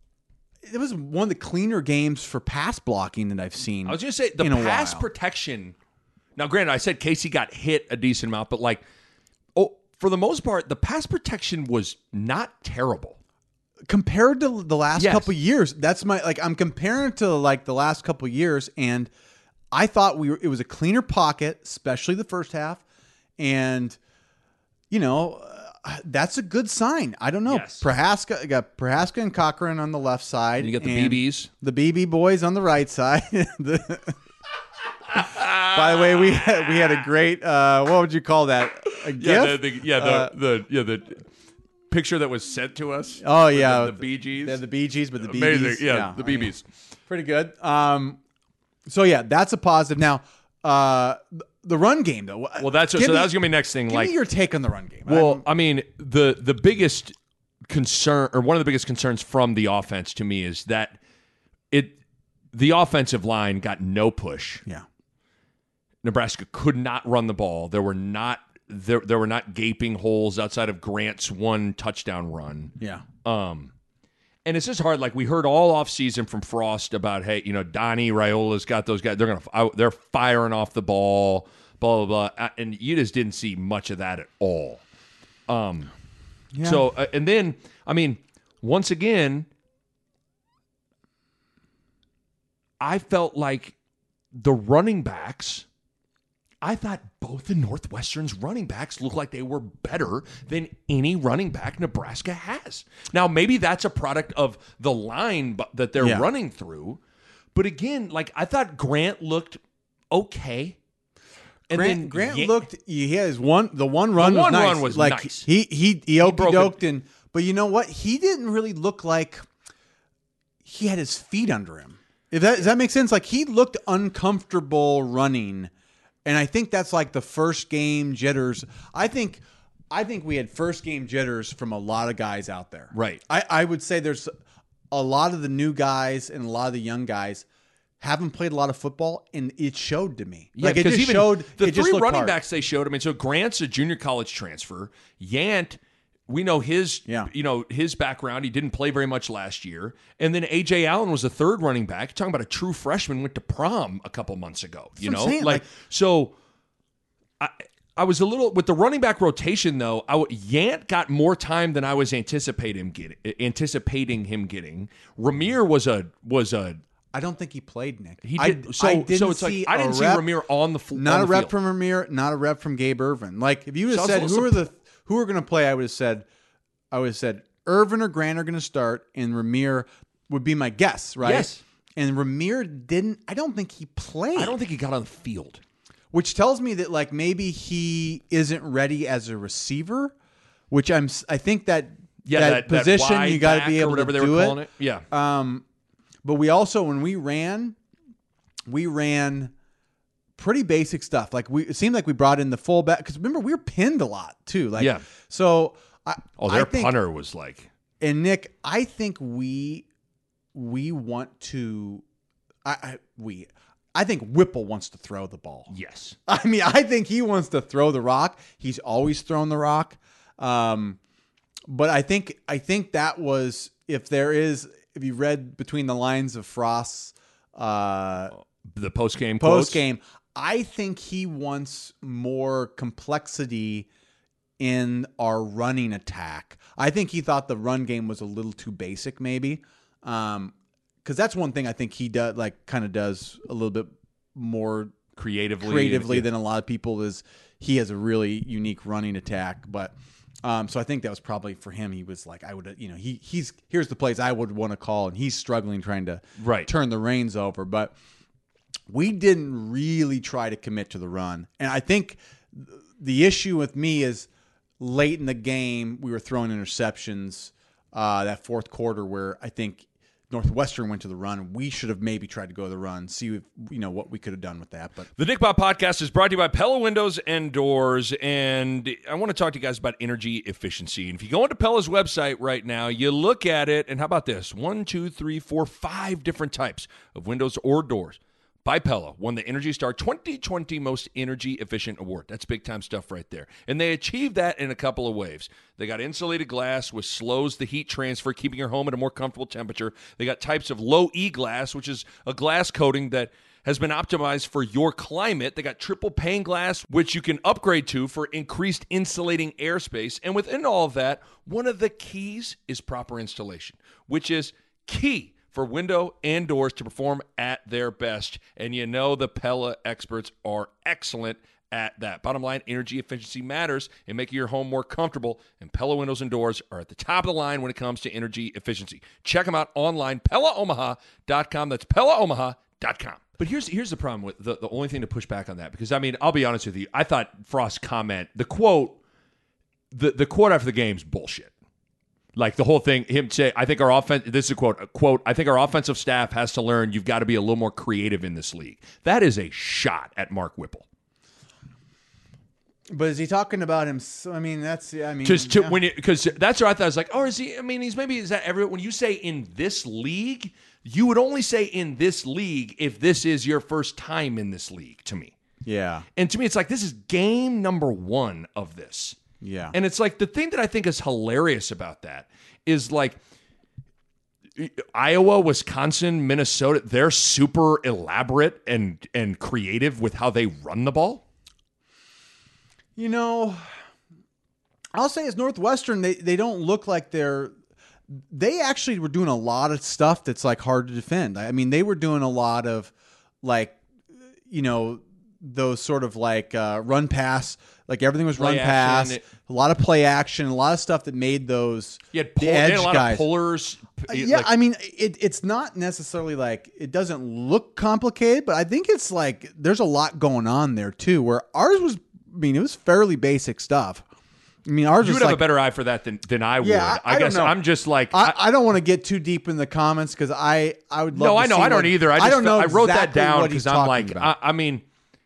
it was one of the cleaner games for pass blocking that I've seen. I was going to say the in a pass while. protection. Now, granted, I said Casey got hit a decent amount, but like, oh, for the most part, the pass protection was not terrible. Compared to the last Yes. couple years, that's my like I'm comparing it to like the last couple years, and I thought we were it was a cleaner pocket, especially the first half, and you know uh, that's a good sign. I don't know. Yes. Prohaska you got Prohaska and Cochran on the left side. And you got the and B Bs. the B B boys on the right side. The- By the way, we had, we had a great uh, what would you call that? A Yeah, gift? the, the, yeah, the, Uh, the yeah the picture that was sent to us. Oh with yeah, the, the B Gs. They're the B Gs, but the B Bs. Amazing, yeah, the I mean, B Bs. pretty good. Um, so yeah, that's a positive. Now, uh, th- the run game though. Well, that's so Give me- that was gonna be next thing. Give Like, me your take on the run game. well, I'm- I mean, the the biggest concern or one of the biggest concerns from the offense to me is that it the offensive line got no push. yeah, Nebraska could not run the ball. There were not there there were not gaping holes outside of Grant's one touchdown run. yeah, Um, and it's just hard. Like we heard all offseason from Frost about, hey, you know, Donnie Raiola's got those guys. They're gonna they're firing off the ball, blah blah blah. And you just didn't see much of that at all. Um, yeah. so uh, and then I mean, once again, I felt like the running backs. I thought both the Northwestern's running backs looked like they were better than any running back Nebraska has. Now, maybe that's a product of the line bu- that they're Yeah. running through. But again, like I thought Grant looked okay. And Grant, then Grant Yan- looked. He has one. The one run. one was nice. run was like nice. he he he okey broke doked and. But you know what? He didn't really look like he had his feet under him. If that does that make sense? Like he looked uncomfortable running. And I think that's like the first game jitters. I think I think we had first game jitters from a lot of guys out there. Right. I, I would say there's a lot of the new guys and a lot of the young guys haven't played a lot of football, and it showed to me. Yeah, like it because just even showed the it just three looked running hard. backs they showed. I mean, so Grant's a junior college transfer. Yant, we know his, Yeah. you know his background. He didn't play very much last year, and then A J Allen was the third running back. You're talking about a true freshman, went to prom a couple months ago. You what know, I'm saying, like, like- so. I I was a little with the running back rotation though. I w- Yant got more time than I was anticipating him getting. Anticipating him getting. Ramir was a was a I don't think he played, Nick. he I- did so I didn't so it's like see I a didn't rep, see Ramir on the fl- Not on a the rep field. from Ramir, not a rep from Gabe Irvin. Like if you would have So I was said a who little are the who are going to play, I would have said I would have said Irvin or Grant are going to start, and Ramir would be my guess, right? Yes. And Ramir didn't. I don't think he played. I don't think he got on the field. Which tells me that like maybe he isn't ready as a receiver. Which I'm. s- I think that Yeah, that, that, that position wide you got to back be or able whatever to they do were it. calling it. Yeah, Um, but we also when we ran, we ran pretty basic stuff. Like we, it seemed like we brought in the fullback because remember we were pinned a lot too. Like Yeah. so. I, Oh, their I think, punter was like, and Nick, I think we we want to. I, I we. I think Whipple wants to throw the ball. yes. I mean, I think he wants to throw the rock. He's always thrown the rock. Um, but I think I think that was if there is if you read between the lines of Frost's uh, The post game post game, I think he wants more complexity in our running attack. I think he thought the run game was a little too basic, maybe. Um, because that's one thing I think he does, like, kind of does a little bit more creatively, creatively yeah. than a lot of people. Is he has a really unique running attack, but um, so I think that was probably for him. He was like, I would, you know, he he's here's the plays I would want to call, and he's struggling trying to Right. turn the reins over, but we didn't really try to commit to the run, and I think the issue with me is late in the game we were throwing interceptions. Uh, that fourth quarter where I think Northwestern went to the run. We should have maybe tried to go to the run, see if, you know, what we could have done with that. But The Nick Bob Podcast is brought to you by Pella Windows and Doors, and I want to talk to you guys about energy efficiency. And if you go onto Pella's website right now, you look at it, and how about this? One, two, three, four, five different types of windows or doors by Pella won the Energy Star twenty twenty Most Energy Efficient Award. That's big-time stuff right there. And they achieved that in a couple of ways. They got insulated glass, which slows the heat transfer, keeping your home at a more comfortable temperature. They got types of low-E glass, which is a glass coating that has been optimized for your climate. They got triple pane glass, which you can upgrade to for increased insulating airspace. And within all of that, one of the keys is proper installation, which is key for window and doors to perform at their best. And you know the Pella experts are excellent at that. Bottom line, energy efficiency matters in making your home more comfortable, and Pella windows and doors are at the top of the line when it comes to energy efficiency. Check them out online, Pella Omaha dot com. That's Pella Omaha dot com. But here's here's the problem with the, the only thing to push back on that, because, I mean, I'll be honest with you. I thought Frost's comment, the quote, the, the quote after the game's bullshit. Like the whole thing, him say, I think our offense, this is a quote, a quote, I think our offensive staff has to learn you've got to be a little more creative in this league. That is a shot at Mark Whipple. but is he talking about him? I mean, that's, I mean, Just to, yeah. when because that's what I thought. I was like, oh, is he, I mean, he's maybe, is that every, when you say in this league, you would only say in this league if this is your first time in this league to me. yeah, And to me, it's like, this is game number one of this. yeah. And it's like the thing that I think is hilarious about that is like Iowa, Wisconsin, Minnesota, they're super elaborate and and creative with how they run the ball. You know, I'll say as Northwestern, they, they don't look like they're they actually were doing a lot of stuff that's like hard to defend. I mean, they were doing a lot of like, you know, those sort of like uh, run pass, like everything was Play run pass, action. a lot of play action, a lot of stuff that made those You had, the pull, they had edge a lot guys. of pullers. Uh, yeah, like- I mean, it, it's not necessarily like it doesn't look complicated, but I think it's like there's a lot going on there too. Where ours was, I mean, it was fairly basic stuff. I mean, ours you was would have like, a better eye for that than, than I would. Yeah, I- I don't guess know. I'm just like, I, I don't want to get too deep in the comments because I, I would love no, to I know, see I don't what- either. I, just don't know. I wrote that exactly down what he's because I'm talking like, about. I, I mean,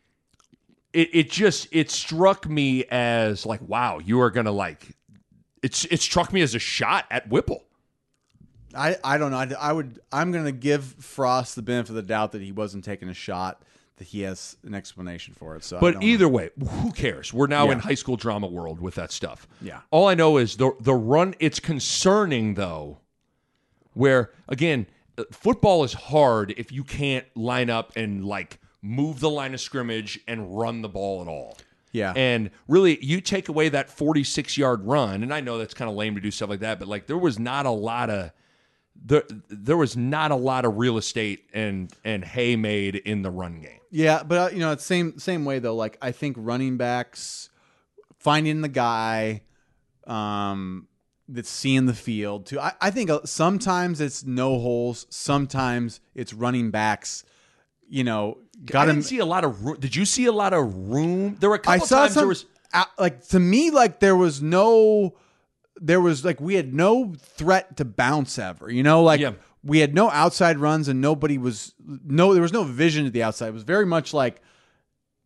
it it just it struck me as like, wow, you are gonna like, it's it struck me as a shot at Whipple. I, I don't know. I, I would. I'm going to give Frost the benefit of the doubt that he wasn't taking a shot. That he has an explanation for it. So, I But don't either way, who cares? We're now Yeah. in high school drama world with that stuff. Yeah. All I know is the the run. It's concerning though, where again, uh, football is hard if you can't line up and like move the line of scrimmage and run the ball at all. Yeah. And really, you take away that forty-six yard run, and I know that's kind of lame to do stuff like that, but like there was not a lot of there there was not a lot of real estate and and hay made in the run game. Yeah, but uh, you know, it's same same way though. Like I think running backs finding the guy um, that's seeing the field too. I, I think uh, sometimes it's no holes, sometimes it's running backs. You know, got I him. didn't see a lot of room. Did you see a lot of room? There were a I couple saw times some there was. uh, like to me, like there was no, there was like we had no threat to bounce ever. You know, like. Yeah. We had no outside runs and nobody was no there was no vision to the outside. It was very much like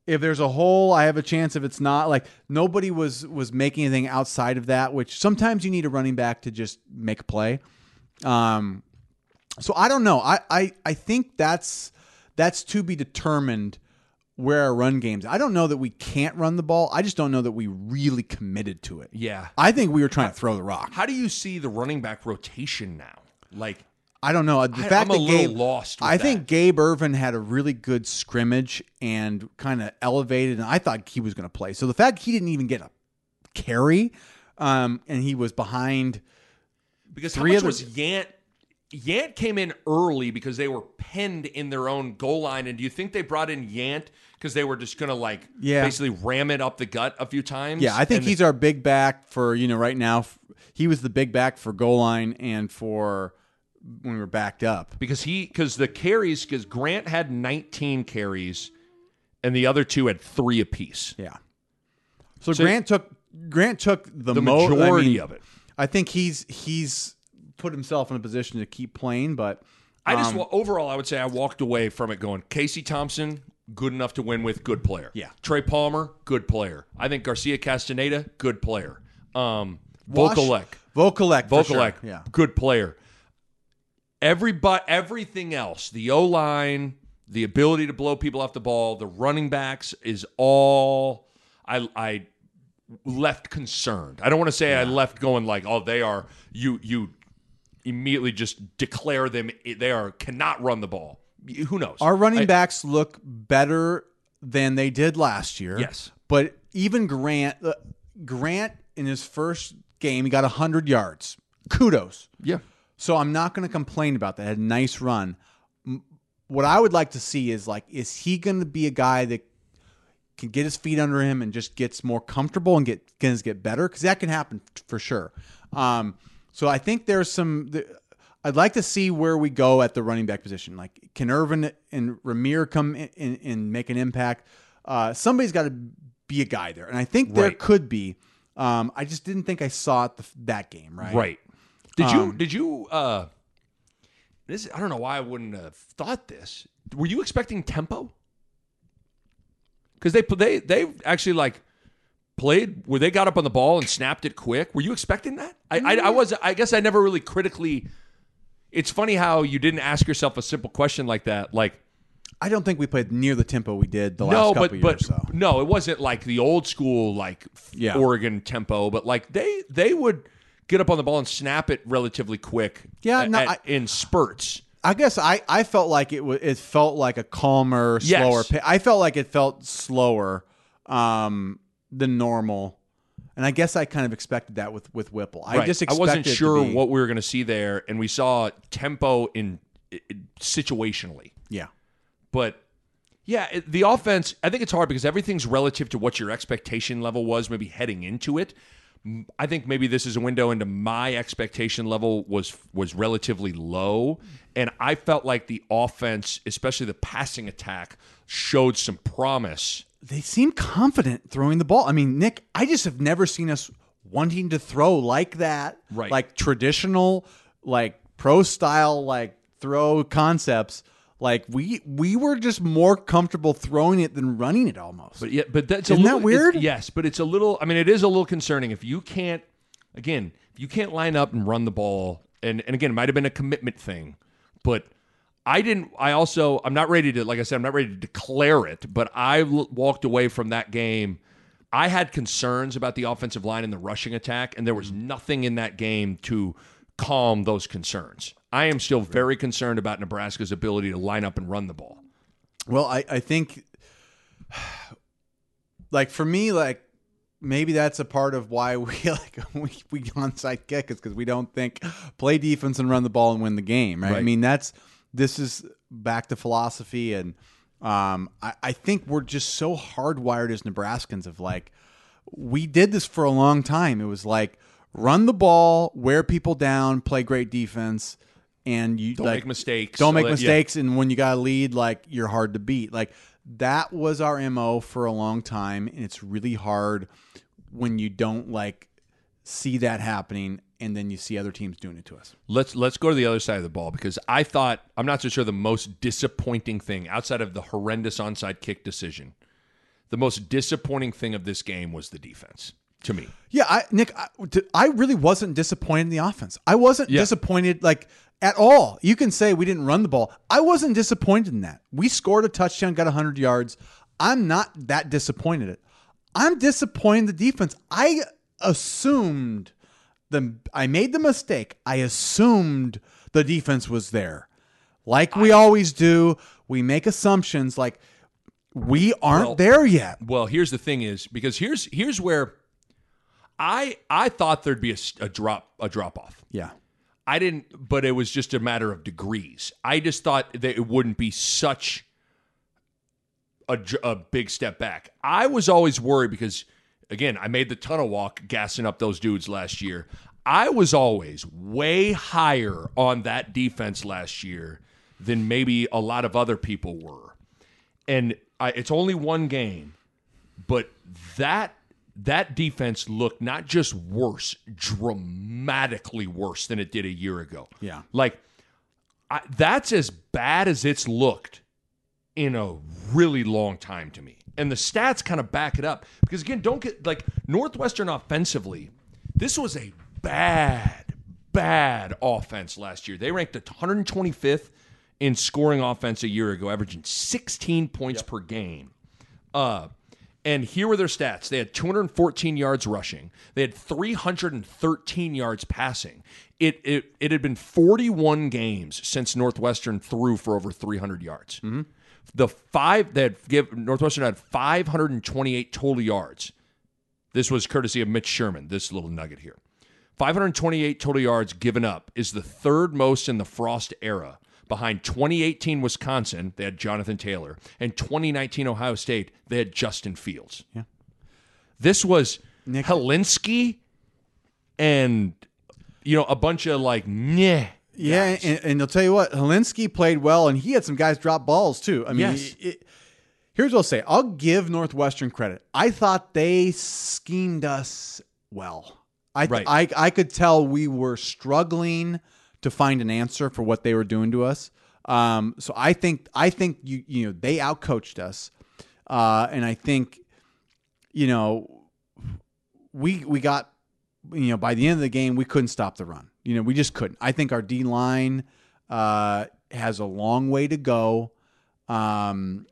if there's a hole, I have a chance. If it's not, like nobody was was making anything outside of that, which sometimes you need a running back to just make a play. Um, so I don't know. I I, I think that's that's to be determined where our run games. I don't know that we can't run the ball. I just don't know that we really committed to it. Yeah. I think we were trying to throw the rock. How do you see the running back rotation now? Like, I don't know. The I, fact I'm a that little Gabe, lost with I that. think Gabe Irvin had a really good scrimmage and kind of elevated, and I thought he was going to play. So the fact he didn't even get a carry, um, and he was behind because three how much other- was Yant? Yant came in early because they were penned in their own goal line. And do you think they brought in Yant because they were just going to like Yeah. basically ram it up the gut a few times? Yeah, I think And he's our big back for, you know, right now. He was the big back for goal line and for when we were backed up. because he because the carries because Grant had nineteen carries and the other two had three apiece. Yeah. So, So- Grant took Grant took the, The mo- majority I mean, of it. I think he's he's put himself in a position to keep playing, but I just um, wa- overall I would say I walked away from it going Casey Thompson, good enough to win with, good player. Yeah. Trey Palmer, good player. I think Garcia Castaneda, good player. Um, Wash- Vokalek, Vokalek, for sure. Vokalek, Yeah. good player. Everybody, everything else, the O line, the ability to blow people off the ball, the running backs is all I I left concerned. I don't want to say I left going like, oh, they are you you immediately just declare them they are cannot run the ball. Who knows? Our running I- backs look better than they did last year. Yes. But even Grant, uh, Grant in his first game, he got one hundred yards. Kudos. Yeah. So I'm not going to complain about that. Had a nice run. M- What I would like to see is like, is he going to be a guy that can get his feet under him and just gets more comfortable and get can get better? Because that can happen for sure. Um, so I think there's some. The, I'd like to see where we go at the running back position. Like, can Irvin and Ramir come in and, and make an impact? Uh, somebody's got to be a guy there, and I think there Right. could be. Um, I just didn't think I saw it the, that game. Right. Right. Did you Um, did you uh this I don't know why I wouldn't have thought this. Were you expecting tempo? Cuz they they they actually like played where they got up on the ball and snapped it quick. Were you expecting that? I I, I was I guess I never really critically. It's funny how you didn't ask yourself a simple question like that. Like I don't think we played near the tempo we did the last no, couple but but years. So. no, it wasn't like the old school like Yeah. Oregon tempo, but like they they would get up on the ball and snap it relatively quick. Yeah, at- no, at- I- in spurts. I guess I, I felt like it was it felt like a calmer, Yes. slower. pa- I felt like it felt slower um, than normal, and I guess I kind of expected that with with Whipple. I Right. just I expected wasn't it to sure be- what we were going to see there, and we saw tempo in, in situationally, Yeah, but yeah, it, the offense. I think it's hard because everything's relative to what your expectation level was, maybe heading into it. M- I think maybe this is a window into my expectation level was was relatively low, and I felt like the offense, especially the passing attack, showed some promise. they seem confident throwing the ball. I mean, Nick, I just have never seen us wanting to throw like that, Right. like traditional, like pro style, like throw concepts. Like we we were just more comfortable throwing it than running it almost. But yeah, but that's Isn't a that little, weird? it's- Yes, but it's a little. I mean, it is a little concerning if you can't. Again, if you can't line up and run the ball, and and again, it might have been a commitment thing, but I didn't. I also, I'm not ready to. Like I said, I'm not ready to declare it, but I l- walked away from that game. I had concerns about the offensive line and the rushing attack, and there was nothing in that game to calm those concerns. I am still very concerned about Nebraska's ability to line up and run the ball. Well, I, I think, like for me, like maybe that's a part of why we like we we onside kick is because we don't think play defense and run the ball and win the game, right? I Right. mean, that's this is back to philosophy, and um, I, I think we're just so hardwired as Nebraskans of like we did this for a long time. It was like run the ball, wear people down, play great defense. And you Don't like, make mistakes. Don't make Let- yeah. mistakes, and when you got a lead, like you're hard to beat. Like that was our M O for a long time, and it's really hard when you don't like see that happening, and then you see other teams doing it to us. Let's let's go to the other side of the ball because I thought I'm not so sure the most disappointing thing outside of the horrendous onside kick decision the most disappointing thing of this game was the defense to me. Yeah, I, Nick, I, I really wasn't disappointed in the offense. I wasn't Yeah. disappointed like at all. You can say we didn't run the ball. I wasn't disappointed in that. We scored a touchdown, got one hundred yards. I'm not that disappointed. I'm disappointed in the defense. I assumed the I made the mistake. I assumed the defense was there. Like we always do, we make assumptions like we aren't Well- there yet. Well, here's the thing is because here's here's where I I thought there'd be a, s- a drop a drop off. Yeah. I didn't, but it was just a matter of degrees. I just thought that it wouldn't be such a, j- a big step back. I was always worried because, again, I made the tunnel walk gassing up those dudes last year. I was always way higher on that defense last year than maybe a lot of other people were. And I, it's only one game, but that that defense looked not just worse, dramatically worse than it did a year ago. Yeah. Like, I, that's as bad as it's looked in a really long time to me. And the stats kind of back it up. Because, again, don't get, like, Northwestern offensively, this was a bad, bad offense last year. They ranked one hundred twenty-fifth in scoring offense a year ago, averaging sixteen points per game. Uh, and here were their stats. They had two hundred fourteen yards rushing. They had three hundred thirteen yards passing. It it it had been forty-one games since Northwestern threw for over three hundred yards. Mm-hmm. The five that give Northwestern had five hundred twenty-eight total yards. This was courtesy of Mitch Sherman. This little nugget here, five hundred twenty-eight total yards given up is the third most in the Frost era. Behind twenty eighteen Wisconsin, they had Jonathan Taylor, and twenty nineteen Ohio State, they had Justin Fields. Yeah. This was Nick- Helinski and, you know, a bunch of like, meh. Yeah, guys. and, and I'll tell you what, Helinski played well, and he had some guys drop balls too. I mean, Yes. it, it- here's what I'll say: I'll give Northwestern credit. I thought they schemed us well. I Right. I I could tell we were struggling to find an answer for what they were doing to us. Um, so I think I think you you know they outcoached us, uh, and I think you know we we got you know by the end of the game we couldn't stop the run. You know we just couldn't. I think our D line uh, has a long way to go. Um,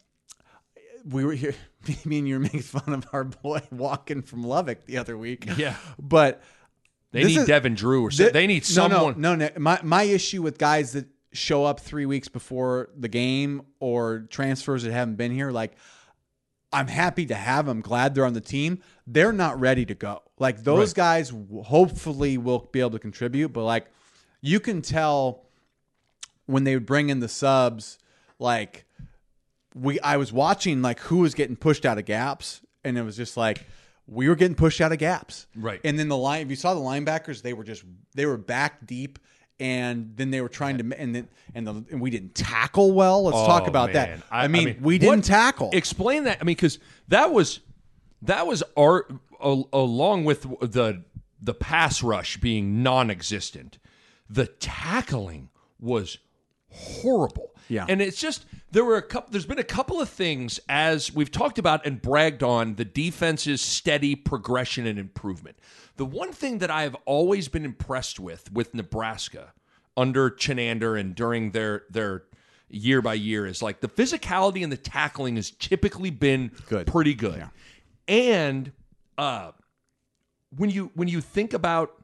we were here. Me and you were making fun of our boy walking from Lubbock the other week. Yeah. but They this need is- Devin Drew or Thi- something. They need no, someone. No, no, no. My my issue with guys that show up three weeks before the game or transfers that haven't been here, like I'm happy to have them. Glad they're on the team. They're not ready to go. Like those Right. guys w- hopefully will be able to contribute, but like you can tell when they would bring in the subs, like we I was watching like who was getting pushed out of gaps, and it was just like we were getting pushed out of gaps. Right. And then the line, if you saw the linebackers, they were just they were back deep, and then they were trying to and then and, the, and we didn't tackle well. Let's talk Oh, about man. that. I, mean, we what- didn't tackle. Explain that. I mean, because that was that was our a, along with the the pass rush being non-existent. The tackling was horrible. Yeah. And it's just there were a couple there's been a couple of things as we've talked about and bragged on the defense's steady progression and improvement. The one thing that I have always been impressed with with Nebraska under Chinander and during their their year by year is like the physicality and the tackling has typically been Good. pretty good. Yeah. And uh when you when you think about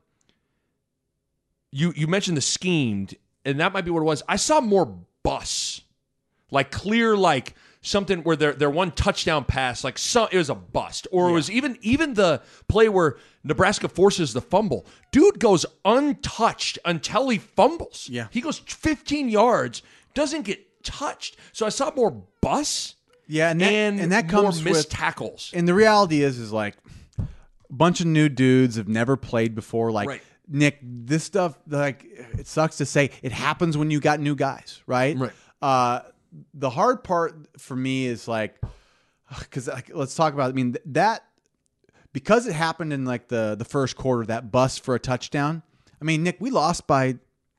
you you mentioned the schemed, and that might be what it was. I saw more busts, like clear, like something where their their one touchdown pass, like some, it was a bust, or it was even even the play where Nebraska forces the fumble. Dude goes untouched until he fumbles. Yeah. he goes fifteen yards, doesn't get touched. So I saw more busts. Yeah, and that- and, and that comes more missed with- tackles. And the reality is, is like a bunch of new dudes have never played before. Like Right. Nick, this stuff, like it sucks to say, it happens when you got new guys, right? Right. Uh, the hard part for me is like, because like, let's talk about. I mean th- that because it happened in like the the first quarter, that bust for a touchdown. I mean, Nick, we lost by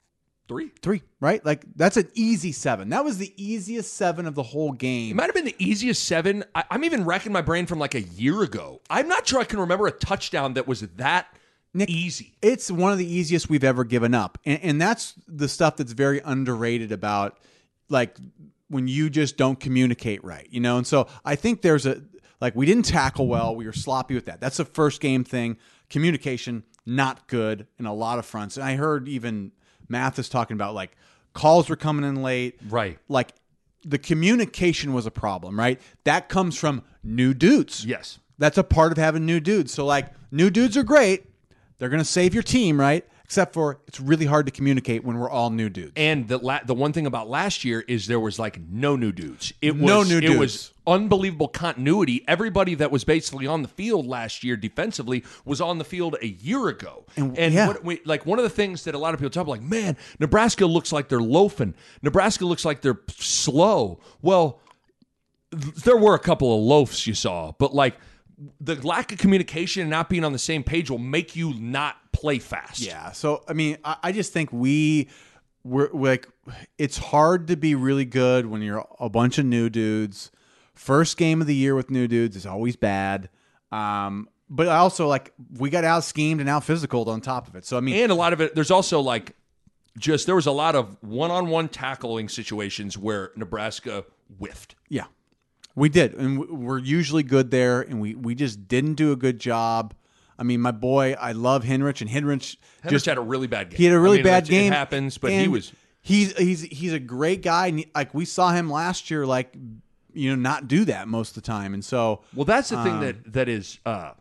three. Three, right? Like, that's an easy seven. That was the easiest seven of the whole It game. might have been the easiest seven. I, I'm even racking my brain from like a year ago. I'm not sure I can remember a touchdown that was that Nick, easy. It's one of the easiest we've ever given up. And, and that's the stuff that's very underrated about, like, when you just don't communicate right, you know? And so I think there's a, like, we didn't tackle well. We were sloppy with that. That's a first game thing. Communication, not good in a lot of fronts. And I heard even Mathis talking about, like, calls were coming in late. Right. Like, the communication was a problem, right? That comes from new dudes. Yes. That's a part of having new dudes. So, like, new dudes are great. They're going to save your team, right? Except for it's really hard to communicate when we're all new dudes. And the la- the one thing about last year is there was like no new dudes. It was No new it dudes. was unbelievable continuity. Everybody that was basically on the field last year defensively was on the field a year ago. And- And, yeah. what we, like one of the things that a lot of people talk about, like, man, Nebraska looks like they're loafing. Nebraska looks like they're slow. Well, th- there were a couple of loafs you saw, but like the lack of communication and not being on the same page will make you not play fast. Yeah. So, I mean, I, I just think we, we're like, it's hard to be really good when you're a bunch of new dudes. First game of the year with new dudes is always bad. Um, but I also, like, we got out schemed and out physical on top of it. So, I mean, And a lot of it, there's also like just, there was a lot of one-on-one tackling situations where Nebraska whiffed. yeah, we did. And w- we're usually good there. And we, we just didn't do a good job. I mean, my boy, I love Henrich, and Henrich Henrich just had a really bad game. He had a really I mean, bad it, game. It happens, but he and was. He's he's he's a great guy, and he, like we saw him last year, like, you know, not do that most of the time, and so Well, that's the um, thing that that is, uh,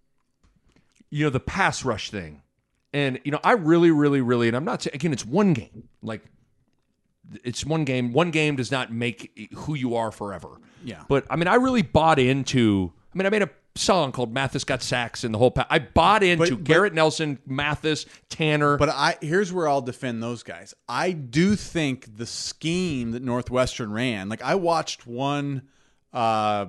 you know, the pass rush thing, and you know, I really, really, really, and I'm not saying again, it's one game, like. It's one game. One game does not make who you are forever. Yeah. But I mean, I really bought into. I mean, I made a song called "Mathis Got Sacks" and the whole. Pa- I bought into But- but- Garrett Nelson, Mathis, Tanner. But I here's where I'll defend those guys. I do think the scheme that Northwestern ran, like I watched one, uh,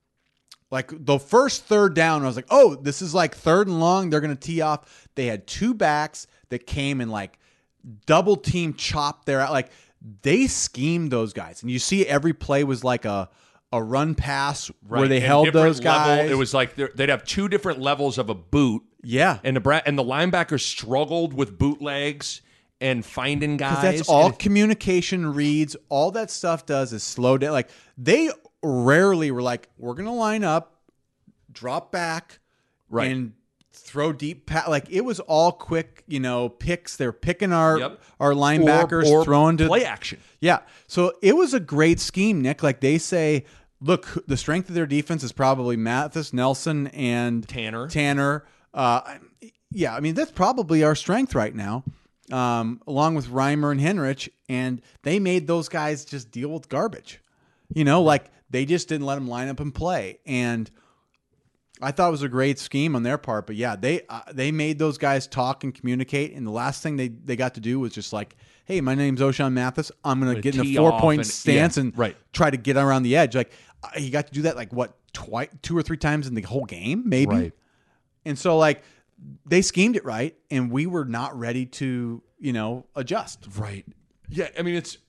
like the first third down, I was like, oh, this is like third and long. They're gonna tee off. They had two backs that came and like double team chopped their out. Like they schemed those guys, and you see every play was like a a run pass Right. where they And held different those guys. level- it was like they're- they'd have two different levels of a boot, yeah. and the bra- and the linebackers struggled with bootlegs and finding guys. That's all And it- communication reads. All that stuff does is slow down. Like they rarely were like, we're gonna line up, drop back, Right. and throw deep. Pa-. Like it was all quick, you know, picks. They're picking our Yep. our linebackers, or, or throwing to play action. Yeah. So it was a great scheme, Nick. Like they say, look, the strength of their defense is probably Mathis, Nelson, and Tanner. Tanner. Uh, yeah, I mean that's probably our strength right now, um, along with Reimer and Henrich, and they made those guys just deal with garbage. You know, like they just didn't let them line up and play, and I thought it was a great scheme on their part. But yeah, they uh, they made those guys talk and communicate, and the last thing they, they got to do was just like, hey, my name's O'Shawn Mathis. I'm going to get in a tee four off point and- stance yeah, and right. try to get around the edge. Like uh, he got to do that like what twice, two or three times in the whole game, maybe. Right. And so like they schemed it right, and we were not ready to you know adjust. Right. Yeah. I mean, it's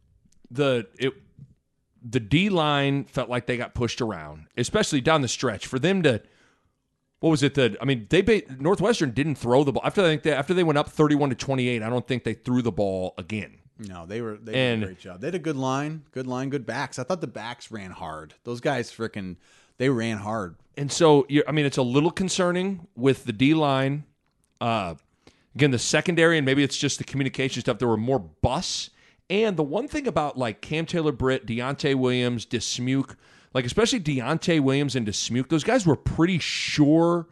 the it. The D line felt like they got pushed around, especially down the stretch. For them to, what was it? That I mean, they ba- Northwestern didn't throw the ball after I think they, after they went up thirty-one to twenty-eight. I don't think they threw the ball again. No, they were they And- did a great job. They had a good line, good line, good backs. I thought the backs ran hard. Those guys freaking they ran hard. And so, you're, I mean, it's a little concerning with the D line. Uh, again, the secondary, and maybe it's just the communication stuff. There were more busts. And the one thing about like Cam Taylor-Britt, Deontay Williams, Dismuke, like especially Deontay Williams and Dismuke, those guys were pretty sure,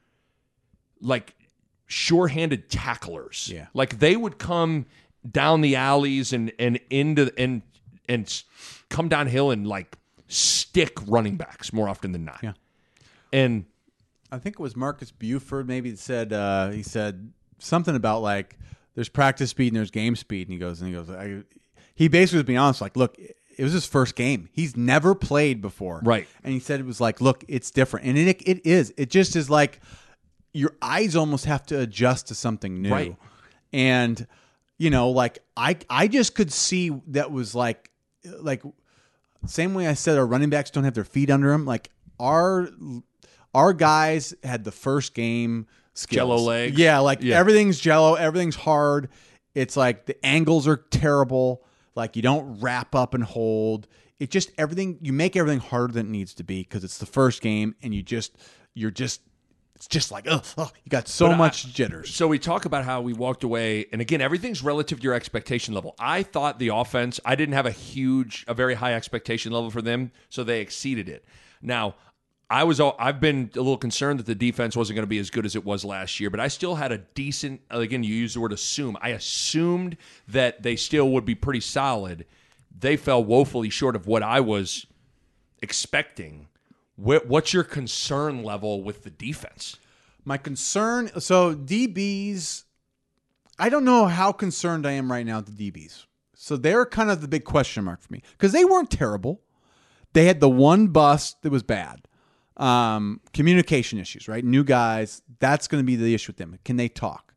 like sure-handed tacklers. Yeah. Like they would come down the alleys and and into and and s- come downhill and like stick running backs more often than not. Yeah. And I think it was Marcus Buford maybe that said uh, he said something about like there's practice speed and there's game speed, and he goes and he goes I, he basically was being honest like look, it was his first game, he's never played before, Right. And he said it was like look, it's different, and it it is it just is like your eyes almost have to adjust to something new, Right. and you know, like I I just could see that was like like same way I said our running backs don't have their feet under them. Like our our guys had the first game skills. Jello legs. Yeah, like Yeah. everything's jello, everything's hard. It's like the angles are terrible. Like you don't wrap up and hold. It just everything you make everything harder than it needs to be because it's the first game and you just you're just it's just like ugh, ugh you got so But I- much jitters. So we talk about how we walked away, and again, everything's relative to your expectation level. I thought the offense, I didn't have a huge, a very high expectation level for them, so they exceeded it. Now, I was, all, I've been a little concerned that the defense wasn't going to be as good as it was last year, but I still had a decent. Again, you use the word assume. I assumed that they still would be pretty solid. They fell woefully short of what I was expecting. What, what's your concern level with the defense? My concern, so D Bs, I don't know how concerned I am right now with the D Bs. So they're kind of the big question mark for me because they weren't terrible. They had the one bust that was bad. Um, communication issues, right? New guys, that's going to be the issue with them. Can they talk?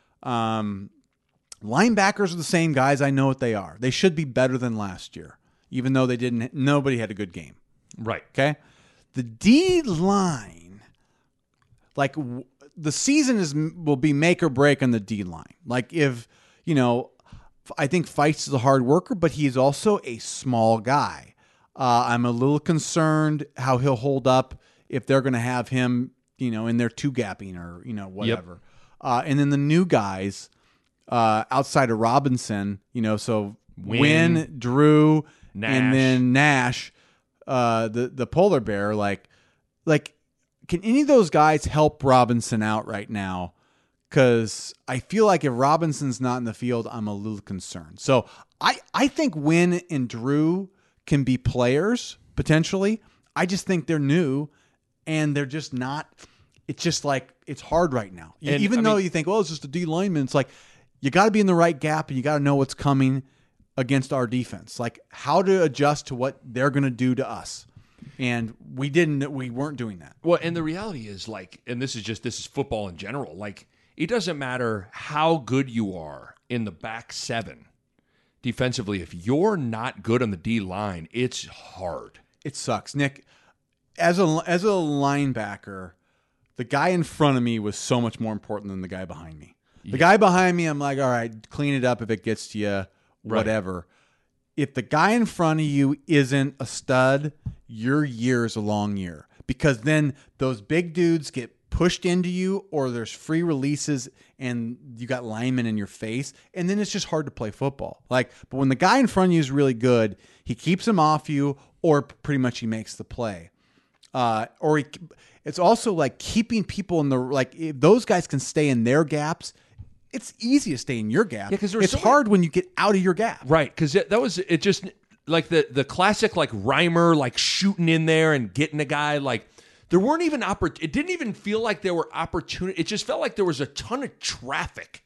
Um, linebackers are the same guys. I know what they are. They should be better than last year, even though they didn't. Nobody had a good game. Right. Okay. The D line, like w- the season is will be make or break on the D line. Like if you know, I think Feist is a hard worker, but he's also a small guy. Uh, I'm a little concerned how he'll hold up if they're going to have him, you know, in their two gapping or you know whatever. Yep. Uh, and then the new guys uh, outside of Robinson, you know, so Wynn, Wynn Drew, Nash. and then Nash, uh, the the polar bear. Like, like, can any of those guys help Robinson out right now? Because I feel like if Robinson's not in the field, I'm a little concerned. So I I think Wynn and Drew can be players potentially. I just think they're new and they're just not. It's just like it's hard right now. And, Even I though mean, you think, well, it's just a D lineman. It's like you got to be in the right gap and you got to know what's coming against our defense. Like how to adjust to what they're going to do to us. And we didn't. We weren't doing that. Well, and the reality is like, and this is just this is football in general. Like it doesn't matter how good you are in the back seven. Defensively, if you're not good on the D line, it's hard. It sucks, Nick. As a as a linebacker, the guy in front of me was so much more important than the guy behind me. The yeah. guy behind me, I'm like, all right, clean it up if it gets to you, whatever. Right. If the guy in front of you isn't a stud, your year is a long year because then those big dudes get pushed into you or there's free releases and you got linemen in your face and then it's just hard to play football. Like, but when the guy in front of you is really good, he keeps him off you or pretty much he makes the play. Uh, or he, it's also like keeping people in the, like if those guys can stay in their gaps, it's easy to stay in your gap. Yeah, 'cause it's so hard many, when you get out of your gap. Right. Cause it, that was, it just like the, the classic, like Reimer, like shooting in there and getting a guy like, there weren't even oppor- it didn't even feel like there were opportunities. It just felt like there was a ton of traffic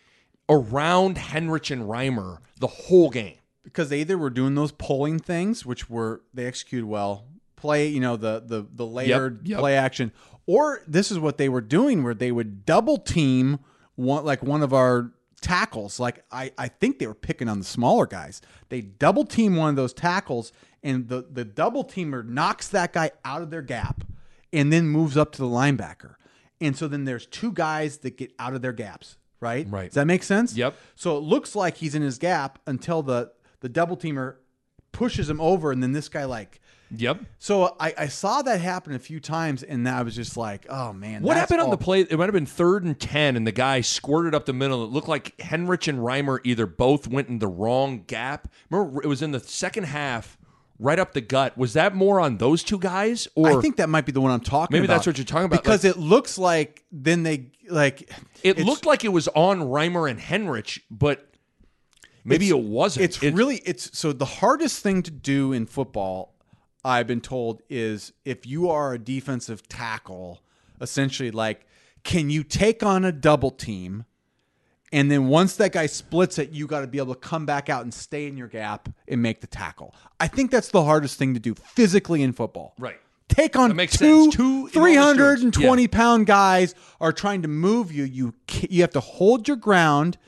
around Henrich and Reimer the whole game. Because they either were doing those pulling things, which were they executed well, play, you know, the the the layered yep, yep. play action, or this is what they were doing where they would double team one like one of our tackles. Like I, I think they were picking on the smaller guys. They double team one of those tackles and the, the double teamer knocks that guy out of their gap and then moves up to the linebacker. And so then there's two guys that get out of their gaps, right? Right. Does that make sense? Yep. So it looks like he's in his gap until the, the double teamer pushes him over and then this guy like Yep. So I, I saw that happen a few times, and I was just like, "Oh man!" What that's happened on all- the play? It might have been third and ten, and the guy squirted up the middle. It looked like Henrich and Reimer either both went in the wrong gap. Remember, it was in the second half, right up the gut. Was that more on those two guys, or I think that might be the one I'm talking maybe about. that's what you're talking about? Because like, it looks like then they like it it's- looked like it was on Reimer and Henrich, but maybe it wasn't. It's It- really it's so the hardest thing to do in football, I've been told, is if you are a defensive tackle, essentially like, can you take on a double team? And then once that guy splits it, you got to be able to come back out and stay in your gap and make the tackle. I think that's the hardest thing to do physically in football. Right. Take on That makes two, sense. Two enormous three hundred twenty dudes. Yeah. pound guys are trying to move you. You ca- you have to hold your ground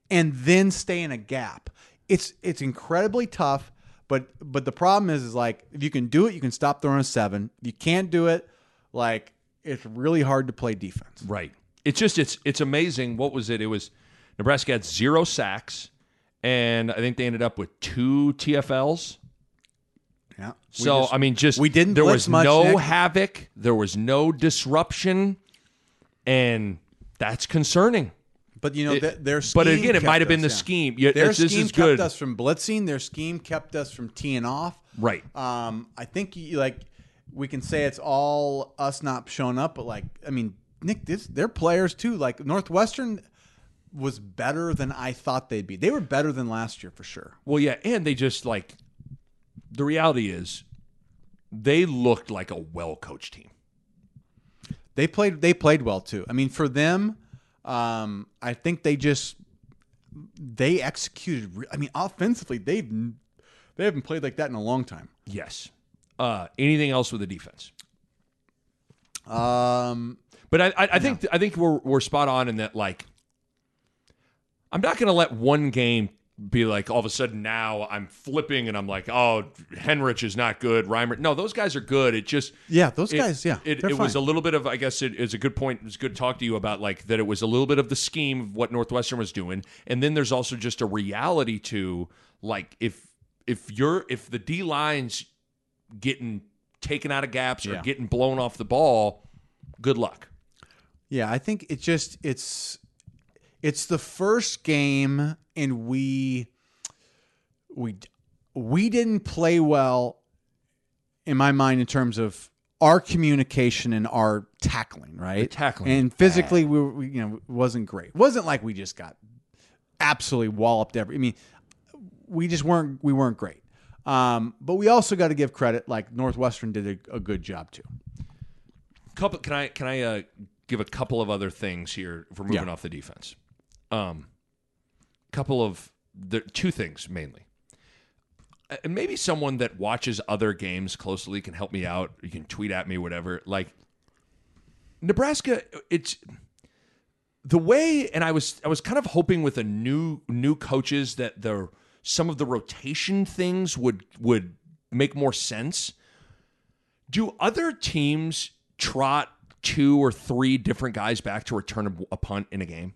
and then stay in a gap. It's it's incredibly tough, but but the problem is is like if you can do it, you can stop throwing a seven. If you can't do it, like it's really hard to play defense. Right. It's just it's it's amazing. What was it? It was Nebraska had zero sacks, and I think they ended up with two T F Ls. Yeah. So just, I mean, just we didn't. There blitz was much no next- havoc. There was no disruption, and that's concerning. But you know, It- th- their scheme but again, it kept might have been us, the yeah. scheme. Yeah, Their this, this scheme is kept good. us from blitzing. Their scheme kept us from teeing off. Right. Um, I think you, like we can say it's all us not showing up, but like I mean, Nick, this they're players too. Like Northwestern was better than I thought they'd be. They were better than last year for sure. Well, yeah, and they just like the reality is they looked like a well-coached team. They played. They played well too. I mean, for them, um, I think they just they executed. Re- I mean, offensively, they've they haven't played like that in a long time. Yes. Uh, anything else with the defense? Um, But I, I, I think I think we're we're spot on in that. Like, I'm not going to let one game be like all of a sudden now I'm flipping and I'm like, oh, Henrich is not good. Reimer, no, those guys are good. It just yeah, those it- guys, yeah, it, they're it was a fine. little bit of, I guess it is a good point. It was good to talk to you about like that. It was a little bit of the scheme of what Northwestern was doing, and then there's also just a reality to like if if you're if the D line's getting taken out of gaps or Yeah. getting blown off the ball, good luck. Yeah, I think it's just it's it's the first game, and we we we didn't play well in my mind in terms of our communication and our tackling, right? tackling and physically, we, were, we you know it wasn't great. It wasn't like we just got absolutely walloped every. I mean, we just weren't we weren't great. Um, but we also got to give credit, like Northwestern did a, a good job too. Couple, can I can I uh, give a couple of other things here if we're moving Yeah. off the defense? Um, couple of the two things mainly, Uh, and maybe someone that watches other games closely can help me out. You can tweet at me, whatever. Like Nebraska, it's the way, and I was I was kind of hoping with a new new coaches that the some of the rotation things would would make more sense. Do other teams trot two or three different guys back to return a, a punt in a game?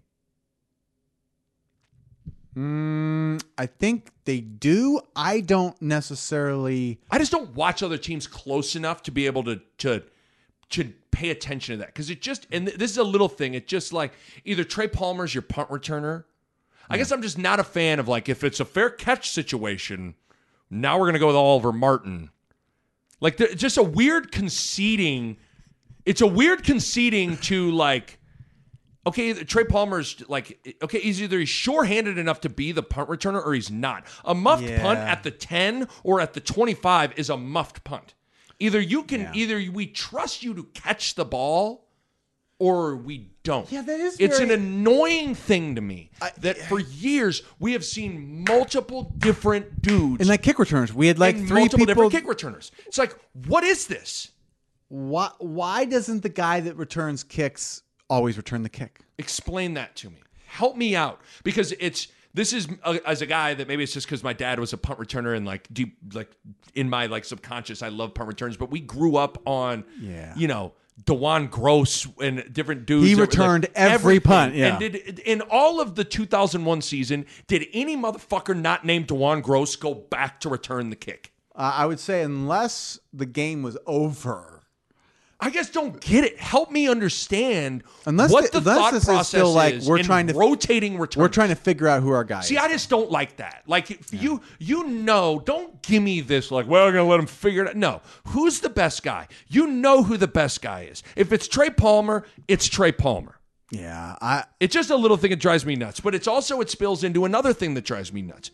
Mm, I think they do. I don't necessarily. I just don't watch other teams close enough to be able to to to pay attention to that because it just and this is a little thing. It just like either Trey Palmer's your punt returner. I guess I'm just not a fan of like if it's a fair catch situation. Now we're gonna go with Oliver Martin. Like there, just a weird conceding. It's a weird conceding to like. Okay, Trey Palmer's like, okay, he's either he's sure-handed enough to be the punt returner or he's not. A muffed Yeah. punt at the ten or at the twenty-five is a muffed punt. Either you can, Yeah. either we trust you to catch the ball or we don't. Yeah, that is It's very- an annoying thing to me that for years we have seen multiple different dudes And like kick returners, we had like and three multiple people. different kick returners. It's like, what is this? Why? Why doesn't the guy that returns kicks always return the kick? Explain that to me. Help me out because it's this is uh, as a guy that maybe it's just because my dad was a punt returner and like deep like in my like subconscious I love punt returns, but we grew up on Yeah. you know DeJuan Gross and different dudes. He that were, returned like, every everything. punt, yeah. And did in all of the two thousand one season, did any motherfucker not named DeJuan Gross go back to return the kick? Uh, I would say unless the game was over. I guess don't get it. Help me understand Unless what the- the, unless thought this is process still like is we're in trying to- rotating returns. We're trying to figure out who our guy See, is. I just don't like that. Like if you you know, don't give me this like, well, we're gonna let him figure it out. No. Who's the best guy? You know who the best guy is. If it's Trey Palmer, it's Trey Palmer. Yeah, I It's just a little thing that drives me nuts. But it's also it spills into another thing that drives me nuts.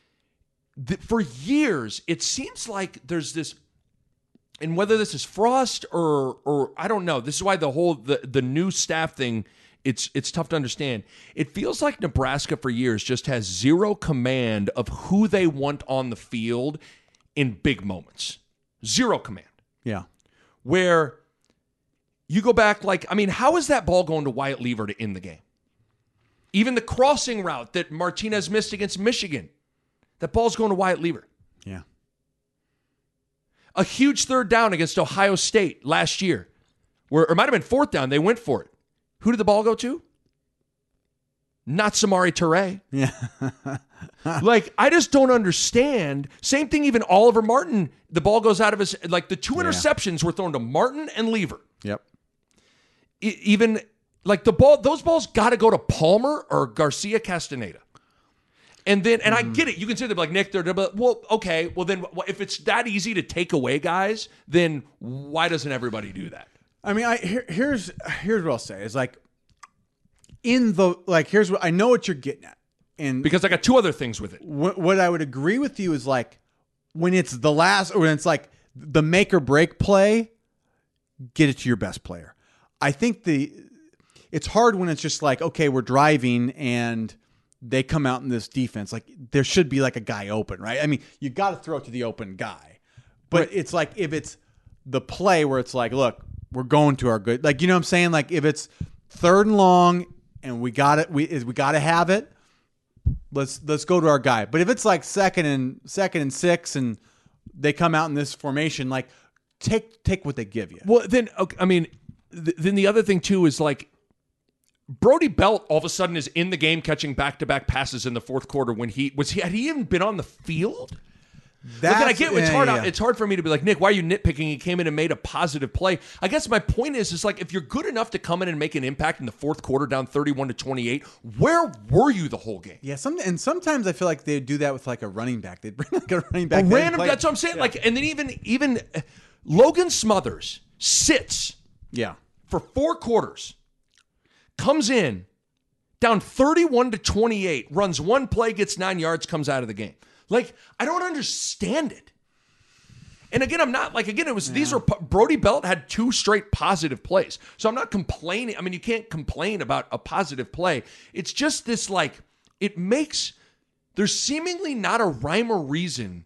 The, for years, it seems like there's this and whether this is Frost or or I don't know. This is why the whole the, the new staff thing it's it's tough to understand. It feels like Nebraska for years just has zero command of who they want on the field in big moments. Zero command. yeah. Where you go back like I mean, how is that ball going to Wyatt Lever to end the game? Even the crossing route that Martinez missed against Michigan. That ball's going to Wyatt Lever. Yeah. A huge third down against Ohio State last year. Where, or it might have been fourth down. They went for it. Who did the ball go to? Not Samari Toure. Yeah. Like, I just don't understand. Same thing, even Oliver Martin. The ball goes out of his... Like, the two interceptions yeah. were thrown to Martin and Lever. Yep. E- even, like, the ball... Those balls got to go to Palmer or Garcia Castaneda. And then... And mm. I get it. You can say they're like, Nick, they're... But, well, okay. Well, then, if it's that easy to take away guys, then why doesn't everybody do that? I mean, I here, here's here's what I'll say. Is like... In the... Like, here's what... I know what you're getting at. And because I got two other things with it. What, what I would agree with you is like when it's the last, or when it's like the make or break play, get it to your best player. I think the it's hard when it's just like, okay, we're driving and they come out in this defense. Like there should be like a guy open, right? I mean, you got to throw it to the open guy, but right. It's like if it's the play where it's like, look, we're going to our good, like you know what I'm saying? Like if it's third and long and we got it, we is we got to have it. Let's let's go to our guy. But if it's like second and second and six, and they come out in this formation, like take take what they give you. Well, then okay, I mean, th- then the other thing too is like Brody Belt all of a sudden is in the game catching back to back passes in the fourth quarter. When he was he had he even been on the field? That's, Look, I get it's yeah, hard. Yeah. It's hard for me to be like, Nick, why are you nitpicking? He came in and made a positive play. I guess my point is, is like if you're good enough to come in and make an impact in the fourth quarter, down thirty-one to twenty-eight, where were you the whole game? Yeah, some and sometimes I feel like they do that with like a running back. They bring like a running back, a random. That's what I'm saying. Yeah. Like, and then even even uh, Logan Smothers sits, yeah, for four quarters, comes in down thirty-one to twenty-eight, runs one play, gets nine yards, comes out of the game. Like, I don't understand it. And again, I'm not like, again, it was, yeah. these are, Brody Belt had two straight positive plays. So I'm not complaining. I mean, you can't complain about a positive play. It's just this, like, it makes, there's seemingly not a rhyme or reason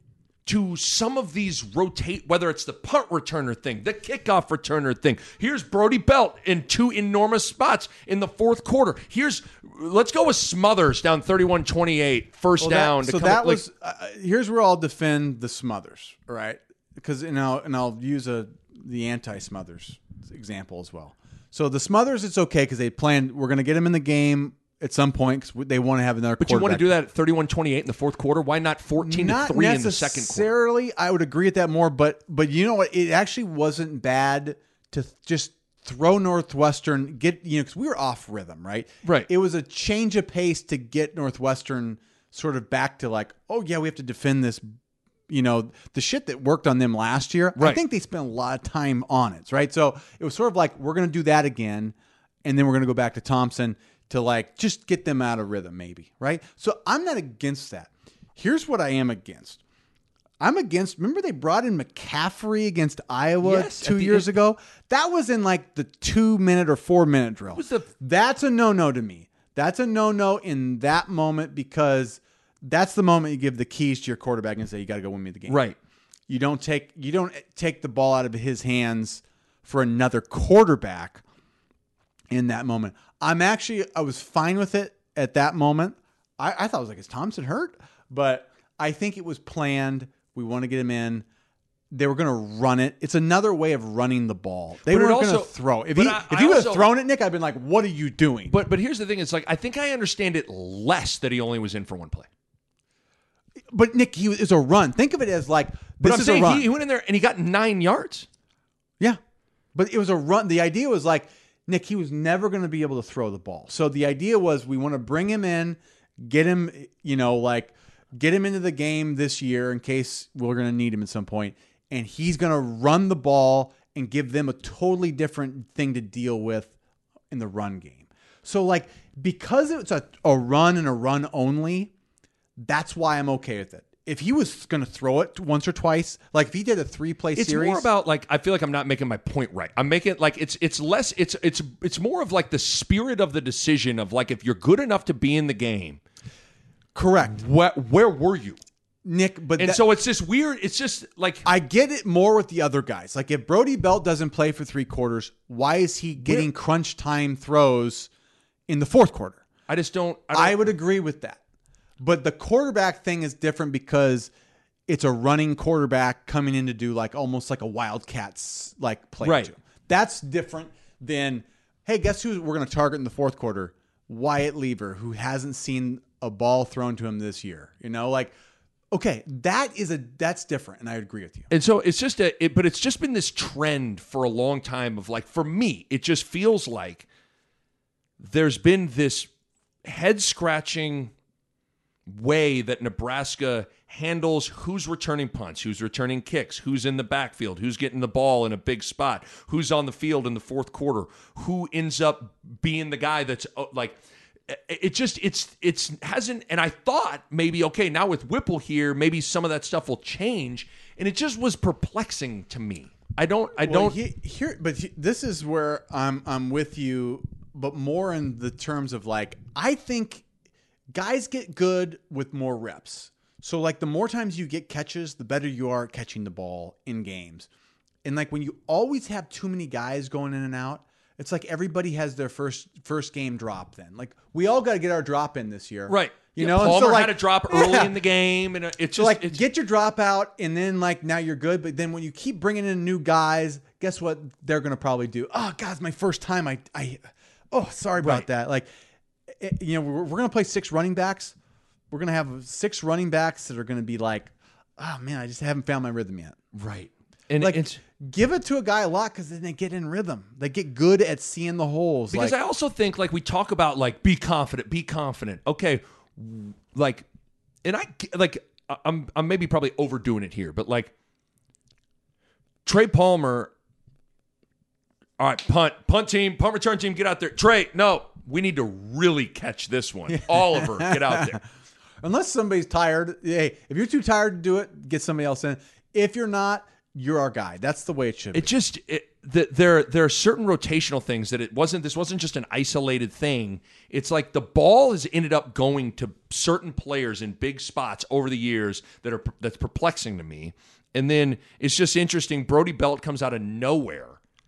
to some of these rotate, whether it's the punt returner thing, the kickoff returner thing. Here's Brody Belt in two enormous spots in the fourth quarter. Here's, let's go with Smothers down thirty-one twenty-eight, first well, down. That, to so come that up, was, like, uh, here's where I'll defend the Smothers, all right? Because, and I'll, and I'll use a the anti-Smothers example as well. So the Smothers, it's okay because they planned, we're going to get him in the game at some point because they want to have another But you want to do that at thirty-one twenty-eight in the fourth quarter? Why not fourteen to three in the second quarter? Necessarily, I would agree with that more, but but you know what? It actually wasn't bad to th- just throw Northwestern, get, you know, because we were off rhythm, right? Right. It was a change of pace to get Northwestern sort of back to like, oh yeah, we have to defend this, you know, the shit that worked on them last year. Right. I think they spent a lot of time on it, right? So it was sort of like, we're going to do that again, and then we're going to go back to Thompson to like just get them out of rhythm, maybe, right? So I'm not against that. Here's what I am against. I'm against, remember they brought in McCaffrey against Iowa yes, two years end. ago? That was in like the two-minute or four-minute drill. Was the... That's a no-no to me. That's a no-no in that moment because that's the moment you give the keys to your quarterback and say, you got to go win me the game. Right. You don't take you don't take the ball out of his hands for another quarterback in that moment. I'm actually, I was fine with it at that moment. I, I thought it was like, is Thompson hurt? But I think it was planned. We want to get him in. They were going to run it. It's another way of running the ball. They but weren't going to throw. If he, I, if he would have thrown it, Nick, I'd been like, what are you doing? But but here's the thing. It's like, I think I understand it less that he only was in for one play. But Nick, he was, it's a run. Think of it as like, this but I'm is saying a run. He, he went in there and he got nine yards. Yeah. But it was a run. The idea was like, Nick, he was never going to be able to throw the ball. So the idea was we want to bring him in, get him, you know, like get him into the game this year in case we're going to need him at some point. And he's going to run the ball and give them a totally different thing to deal with in the run game. So like, because it's a, a run and a run only, that's why I'm okay with it. If he was going to throw it once or twice, like if he did a three-play it's series, it's more about like I feel like I'm not making my point right. I'm making it like it's it's less it's it's it's more of like the spirit of the decision of like if you're good enough to be in the game, correct? Where where were you, Nick? But and that, so it's just weird. It's just like I get it more with the other guys. Like if Brody Belt doesn't play for three quarters, why is he getting crunch time throws in the fourth quarter? I just don't. I, don't, I would agree with that. But the quarterback thing is different because it's a running quarterback coming in to do like almost like a Wildcats like play. Right. To. That's different than, hey, guess who we're going to target in the fourth quarter? Wyatt Lever, who hasn't seen a ball thrown to him this year. You know, like, okay, that is a that's different, and I agree with you. And so it's just a, it, but it's just been this trend for a long time of like, for me, it just feels like there's been this head scratching way that Nebraska handles who's returning punts, who's returning kicks, who's in the backfield, who's getting the ball in a big spot, who's on the field in the fourth quarter, who ends up being the guy that's like, it just, it's, it's hasn't, and I thought maybe, okay, now with Whipple here, maybe some of that stuff will change, and it just was perplexing to me. I don't, I well, don't. he, here, but he, this is where I'm, I'm with you, but more in the terms of like, I think guys get good with more reps. So like the more times you get catches, the better you are at catching the ball in games. And like when you always have too many guys going in and out, it's like everybody has their first first game drop then. Like we all got to get our drop in this year. Right. You yeah, know, Palmer and so like, had a drop early yeah. in the game, and it's So just like it's, get your drop out, and then like now you're good. But then when you keep bringing in new guys, guess what they're going to probably do? Oh, God, it's my first time. I, I, oh, sorry about Right. that. Like, it, you know, we're, we're going to play six running backs. We're going to have six running backs that are going to be like, oh man, I just haven't found my rhythm yet. right. And Like, it's give it to a guy a lot because then they get in rhythm. They get good at seeing the holes. because like, I also think like we talk about like be confident, be confident. Okay, like, and I like I'm I'm maybe probably overdoing it here, but like Trey Palmer. All right, punt, punt team, punt return team, get out there. Trey, no, we need to really catch this one. Oliver, get out there. Unless somebody's tired, hey, if you're too tired to do it, get somebody else in. If you're not, you're our guy. That's the way it should be. It just it, the, there there are certain rotational things that it wasn't. This wasn't just an isolated thing. It's like the ball has ended up going to certain players in big spots over the years that are that's perplexing to me. And then it's just interesting. Brody Belt comes out of nowhere.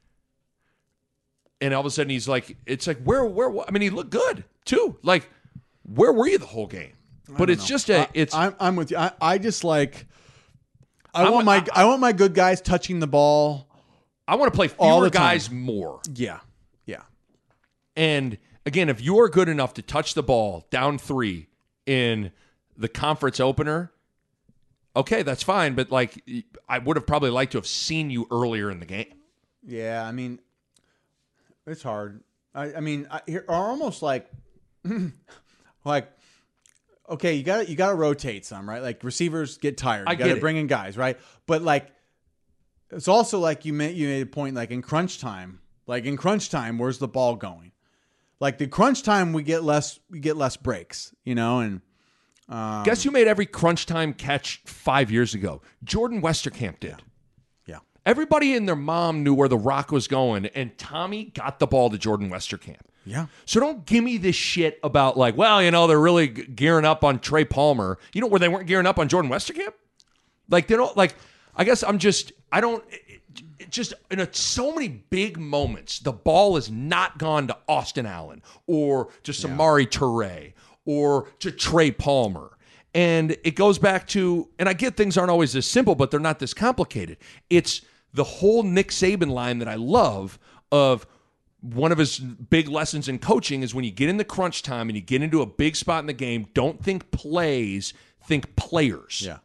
And all of a sudden he's like, it's like, where, where, I mean, he looked good too. Like, where were you the whole game? But it's know. just a, it's, I, I'm, I'm with you. I, I just like, I I'm- want my, I- I, want my good guys touching the ball. I want to play all fewer the time. guys more. Yeah. Yeah. And again, if you're good enough to touch the ball down three in the conference opener, okay, that's fine. But like, I would have probably liked to have seen you earlier in the game. Yeah. I mean, it's hard. I, I mean, I, here are almost like, like, okay, you got you got to rotate some, right? Like receivers get tired. I You got get to it. bring in guys, right? But like, it's also like you made you made a point, like in crunch time, like in crunch time, where's the ball going? Like the crunch time, we get less we get less breaks, you know, and um, Guess who made every crunch time catch five years ago? Jordan Westerkamp did. yeah. Everybody and their mom knew where the rock was going, and Tommy got the ball to Jordan Westerkamp. Yeah. So don't give me this shit about like, well, you know, they're really g- gearing up on Trey Palmer. You know where they weren't gearing up on Jordan Westerkamp? Like they don't like. I guess I'm just. I don't. It, it just in a, so many big moments, the ball has not gone to Austin Allen or to Samari Toure or to Trey Palmer. And it goes back to, and I get things aren't always this simple, but they're not this complicated. It's the whole Nick Saban line that I love of one of his big lessons in coaching is when you get in the crunch time and you get into a big spot in the game, don't think plays, think players. Yeah.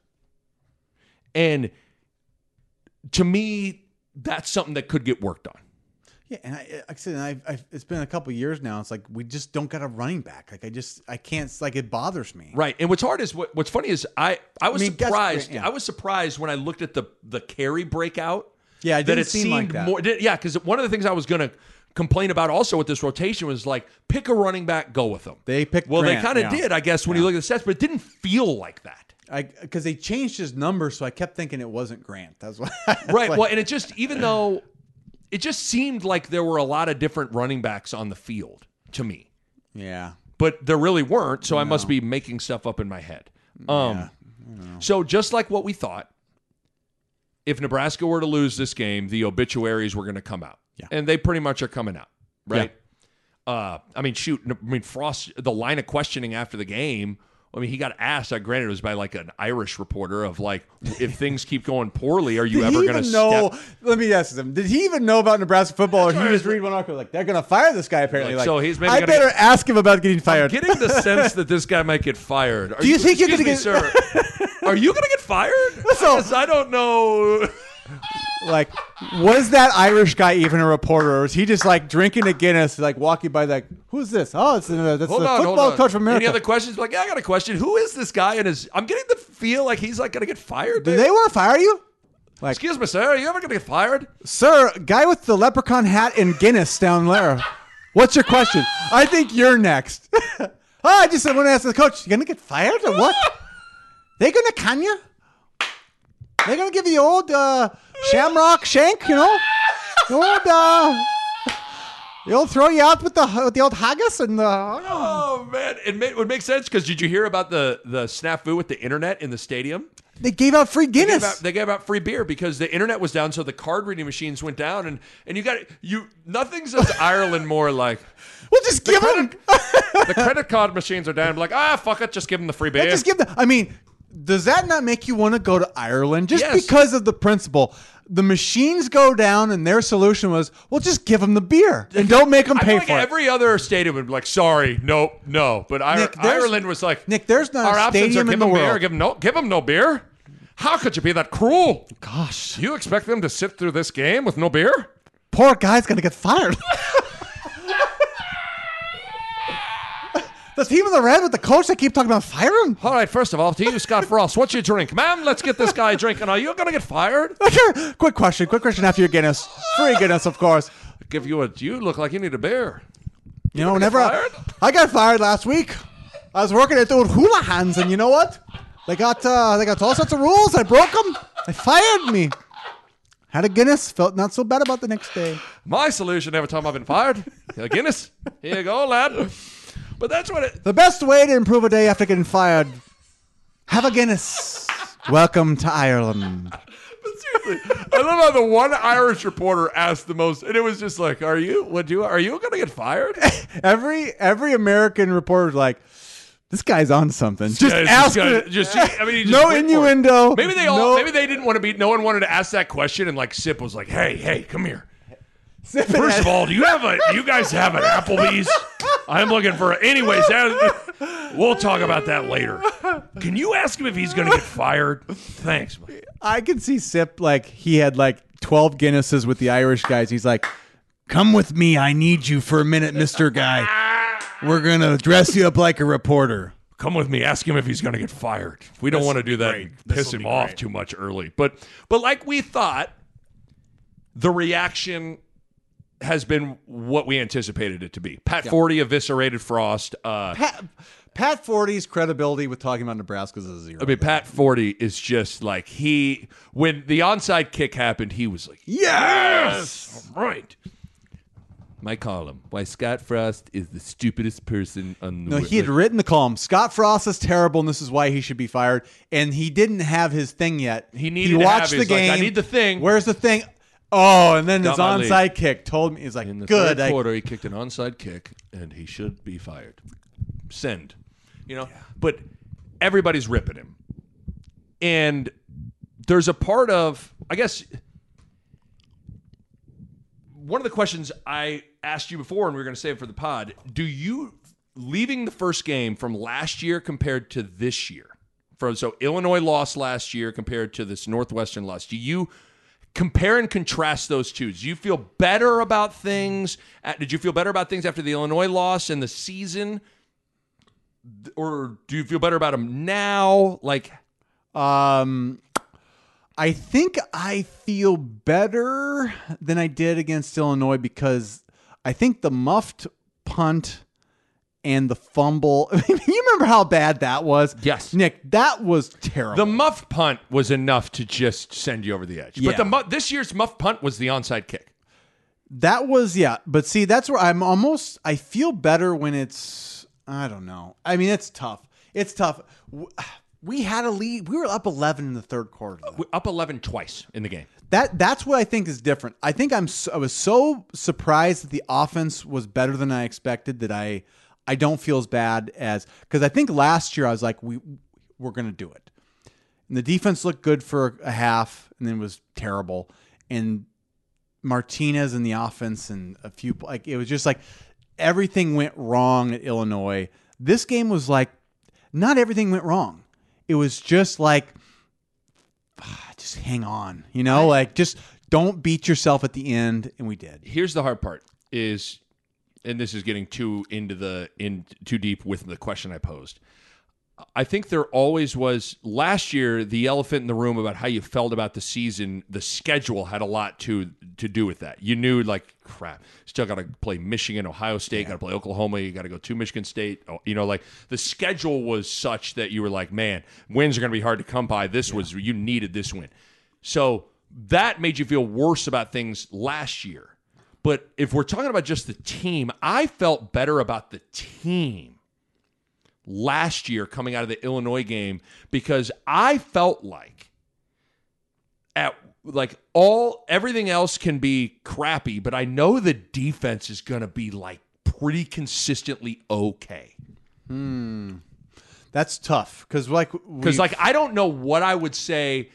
And to me, that's something that could get worked on. Yeah, and I, like I said, I've, I've, it's been a couple of years now. It's like we just don't got a running back. Like I just, I can't. It's like it bothers me. Right. And what's hard is what, what's funny is I, I was I mean, guess- surprised. yeah. I was surprised when I looked at the the carry breakout. Yeah, it that didn't it seem seemed like that. more. Yeah, because one of the things I was going to complain about also with this rotation was like pick a running back, go with them. They picked well, Grant, they kind of yeah. did, I guess, when Yeah. you look at the stats, but it didn't feel like that. I because they changed his number, so I kept thinking it wasn't Grant. That's why. That's Right. like- well, and it just even though it just seemed like there were a lot of different running backs on the field to me. yeah. But there really weren't, so I must be making stuff up in my head. Um, so just like what we thought, if Nebraska were to lose this game, the obituaries were going to come out. Yeah. And they pretty much are coming out, right? Uh, I mean, shoot. I mean, Frost. The line of questioning after the game. I mean, he got asked. Uh, granted, it was by like an Irish reporter of like, if things keep going poorly, are you Did ever he going to even know? step? Let me ask him. Did he even know about Nebraska football, or he right. just read one article like they're going to fire this guy? Apparently, Like, like, so he's maybe I gonna better get- ask him about getting fired. I'm getting the sense that this guy might get fired. Are Do you think you're excuse gonna me, get- sir? Are you going to get fired? So- I, guess I don't know. Like, was that Irish guy even a reporter, or was he just like drinking a Guinness, like walking by, like, who's this? Oh, it's uh, that's Hold the on, hold football on. coach from America. Any other questions? Like, yeah, I got a question. Who is this guy? And is I'm getting the feel like he's like going to get fired. Do dude. they want to fire you? Like, Excuse me, sir. Are you ever going to get fired? sir, guy with the leprechaun hat and Guinness down there. What's your question? I think you're next. oh, I just want to ask the coach, you going to get fired or what? They going to can you? They going to give you the old uh, shamrock shank, you know? The old, uh, they'll throw you out with the with the old haggis and the... Oh man, it, ma- it would make sense because did you hear about the the snafu with the internet in the stadium? They gave out free They Guinness. gave, out, they gave out free beer because the internet was down, so the card reading machines went down, and and you got you. Nothing says Ireland more like We'll just give them... credit, the credit card machines are down. Be like, ah, fuck it, just give them the free beer. Just give them... I mean, does that not make you want to go to Ireland? Just Yes. because of the principle. The machines go down, and their solution was, well, just give them the beer and don't make them I pay feel like for it. every other stadium would be like, sorry, no, no. But I, Nick, there's- Ireland was like, Nick, there's not our a options stadium are in give the them beer, world. give them no, give them no beer. How could you be that cruel? Gosh, You expect them to sit through this game with no beer? poor guy's gonna get fired. The team in the red with the coach, they keep talking about firing. All right, first of all, to you, Scott Frost, what's your drink? Ma'am, let's get this guy drinking. Are you going to get fired? Quick question, quick question after your Guinness. Free Guinness, of course. Give you a, you look like you need a beer. You know, gonna get whenever I, fired? I got fired last week, I was working at the old hula hands, and you know what? They got uh, they got all sorts of rules. I broke them. They fired me. Had a Guinness. Felt not so bad about the next day. My solution every time I've been fired, a Guinness. Here you go, lad. But that's what it, The best way to improve a day after getting fired: have a Guinness. Welcome to Ireland. seriously, I love how the one Irish reporter asked the most, and it was just like, "Are you? What do you? Are you going to get fired?" Every every American reporter's like, this guy's on something. Just Yeah, it's ask just it. gotta- just- I mean, he just no went for it. innuendo. Maybe they all. no, Maybe they didn't want to be. No one wanted to ask that question, and like Sip was like, "Hey, hey, come here. sipping First it. of all, do you have a? Do you guys have an Applebee's? I'm looking for. Anyways, that, we'll talk about that later. Can you ask him if he's going to get fired? Thanks. I can see Sip like he had like twelve Guinnesses with the Irish guys. He's like, come with me. I need you for a minute, Mister Guy. We're going to dress you up like a reporter. Come with me. Ask him if he's going to get fired. We don't want to do that and piss him off too much early. But but like we thought, the reaction has been what we anticipated it to be. Pat Forty eviscerated Frost. Uh, Pat, Pat Forty's credibility with talking about Nebraska's a zero. I mean, Pat Forty is just like he when the onside kick happened, he was like, yes! All right. My column: Why Scott Frost is the stupidest person on the No, world. he had written the column. Scott Frost is terrible, and this is why he should be fired. And he didn't have his thing yet. He needed He to watched have the his, like, game. I need the thing. Where's the thing? Oh, and then his Got my onside kick told me. He's like, In the good. third I- quarter, he kicked an onside kick, and he should be fired. Send. You know? But everybody's ripping him. And there's a part of, I guess, one of the questions I asked you before, and we were going to save it for the pod, do you, leaving the first game from last year compared to this year, from so Illinois lost last year compared to this Northwestern loss, do you compare and contrast those two? Do you feel better about things? Did you feel better about things after the Illinois loss and the season? Or do you feel better about them now? Like, Um, I think I feel better than I did against Illinois because I think the muffed punt and the fumble. You remember how bad that was? Yes. Nick, that was terrible. the muff punt was enough to just send you over the edge. Yeah. But the mu- this year's muff punt was the onside kick. That was, yeah. But see, that's where I'm almost, I feel better when it's, I don't know. I mean, it's tough. It's tough. W- we had a lead. We were up eleven in the third quarter. though. We're up eleven twice in the game. That that's what I think is different. I think I'm so, I was so surprised that the offense was better than I expected that I I don't feel as bad as because I think last year I was like we we're gonna do it, and the defense looked good for a half and then was terrible, and Martinez and the offense and a few like it was just like everything went wrong at Illinois. This game was like not everything went wrong. It was just like. Just hang on, you know, I, like just don't beat yourself at the end, and we did. Here's the hard part: is, and this is getting too into the in too deep with the question I posed. I think there always was last year the elephant in the room about how you felt about the season. The schedule had a lot to to do with that. You knew like crap, still got to play Michigan, Ohio State, yeah. got to play Oklahoma, you got to go to Michigan State. You know, like the schedule was such that you were like, man, wins are going to be hard to come by. This yeah. was you needed this win, so that made you feel worse about things last year. But if we're talking about just the team, I felt better about the team last year coming out of the Illinois game because I felt like at like all everything else can be crappy, but I know the defense is going to be like pretty consistently okay. Hmm. That's tough because like because like I don't know what I would say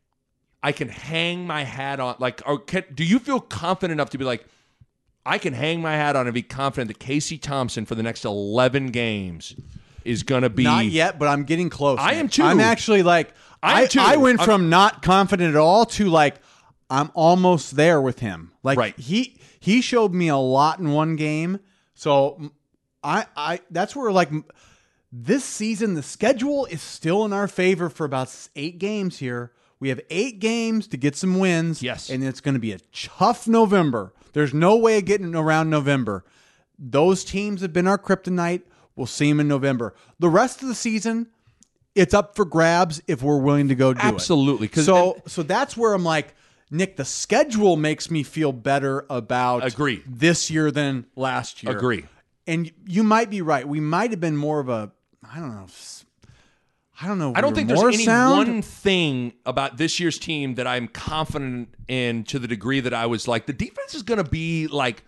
I can hang my hat on. Like, or can, do you feel confident enough to be like I can hang my hat on and be confident that Casey Thompson for the next eleven games is going to be not yet, but I'm getting close. I man. am too. I'm actually like I I, too. I went I'm, from not confident at all to like I'm almost there with him. Like right. he he showed me a lot in one game. So I I that's where like this season the schedule is still in our favor for about eight games here. We have eight games to get some wins. Yes. And it's going to be a tough November. There's no way of getting around November. Those teams have been our kryptonite. We'll see them in November. The rest of the season, it's up for grabs if we're willing to go do Absolutely. it. Absolutely. So, and, so that's where I'm like, Nick, the schedule makes me feel better about agree. this year than last year. Agree. And you might be right. We might have been more of a, I don't know, I don't know. I don't think there's any sound? one thing about this year's team that I'm confident in to the degree that I was like, the defense is going to be like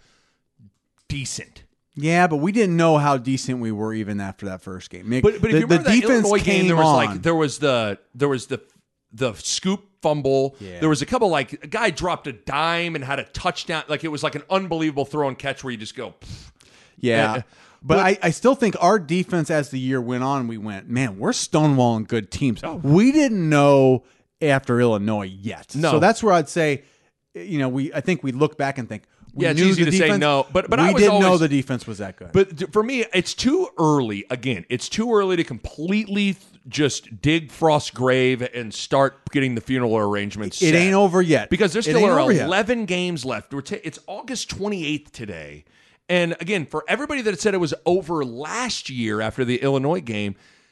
decent. Yeah, but we didn't know how decent we were even after that first game. Mick, but but if the, you remember the that defense Illinois game, there was on. like there was the there was the the scoop fumble. Yeah. There was a couple like a guy dropped a dime and had a touchdown. Like it was like an unbelievable throw and catch where you just go. Pfft. Yeah. And, but, but I, I still think our defense as the year went on, we went, man, we're stonewalling good teams. Oh. We didn't know after Illinois yet. No. So that's where I'd say, you know, we I think we look back and think, we yeah, it's knew easy the to defense, say no, but but we I was didn't always, know the defense was that good. But for me, it's too early. Again, it's too early to completely just dig Frost's grave and start getting the funeral arrangements. It set. ain't over yet because there still are eleven yet. games left. We're ta- it's August twenty-eighth today, and again, for everybody that said it was over last year after the Illinois game,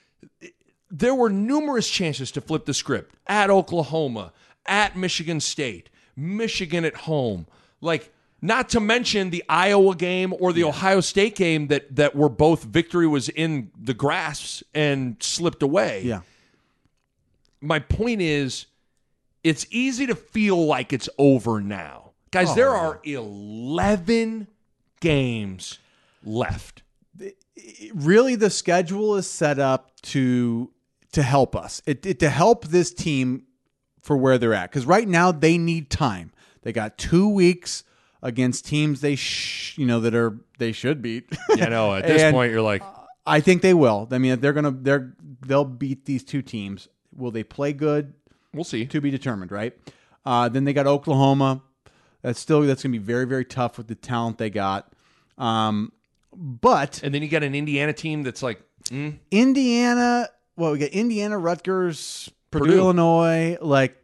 there were numerous chances to flip the script at Oklahoma, at Michigan State, Michigan at home, like. Not to mention the Iowa game or the yeah. Ohio State game that that were both victory was in the grasps and slipped away. Yeah. My point is, it's easy to feel like it's over now. Guys, oh, there yeah. are eleven games left. Really, the schedule is set up to to help us, it, it to help this team for where they're at. Because right now they need time. They got two weeks against teams they sh- you know that are they should beat. You know, at this point you're like, I think they will. I mean, they're gonna they're they'll beat these two teams. Will they play good? We'll see. To be determined, right? Uh, then they got Oklahoma. That's still that's gonna be very very tough with the talent they got. Um, but and then you got an Indiana team that's like mm. Indiana. Well, we got Indiana, Rutgers, Purdue, Purdue. Illinois, like.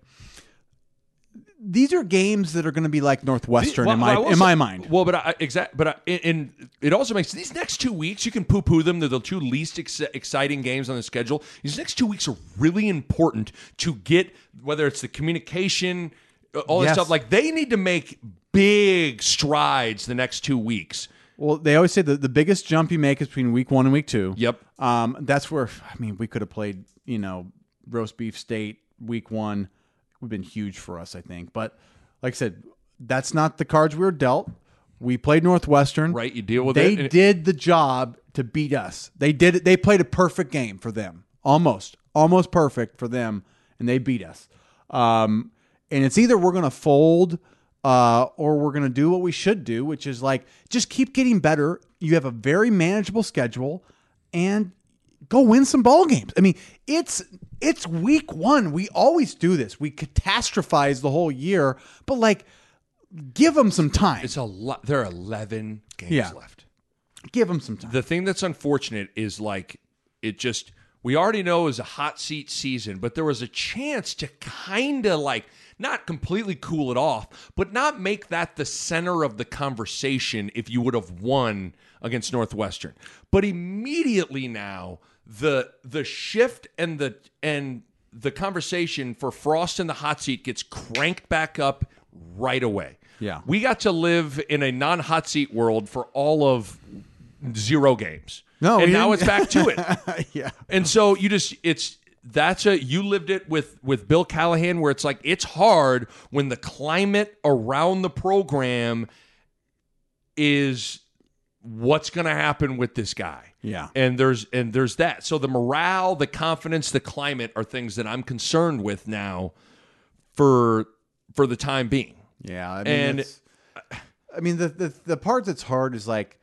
These are games that are going to be like Northwestern well, in my well, in say, my mind. Well, but I, exact, but I, and it also makes these next two weeks you can poo poo them. They're the two least ex- exciting games on the schedule. These next two weeks are really important to get whether it's the communication, all this yes. stuff. Like they need to make big strides the next two weeks. Well, they always say that the biggest jump you make is between week one and week two. Yep. Um, that's where I mean we could have played. You know. roast beef state week one would have been huge for us, I think. But like I said, that's not the cards we were dealt. We played Northwestern. Right, you deal with they it. They did the job to beat us. They did it. They played a perfect game for them. Almost. Almost perfect for them, and they beat us. Um, and it's either we're going to fold uh, or we're going to do what we should do, which is like just keep getting better. You have a very manageable schedule, and go win some ball games. I mean, it's it's week one. We always do this. We catastrophize the whole year, but like, give them some time. It's a lot. There are eleven games Yeah. left. Give them some time. The thing that's unfortunate is like it just we already know is a hot seat season, but there was a chance to kind of like not completely cool it off, but not make that the center of the conversation if you would have won against Northwestern. But immediately now the the shift and the and the conversation for Frost in the hot seat gets cranked back up right away. Yeah. We got to live in a non-hot seat world for all of zero games. No, and we now didn't- it's back to it. yeah. And so you just it's that's a you lived it with with Bill Callahan where it's like it's hard when the climate around the program is what's going to happen with this guy. Yeah. And there's and there's that. So the morale, the confidence, the climate are things that I'm concerned with now for for the time being. Yeah, I mean, And- it's- I mean the, the the part that's hard is like,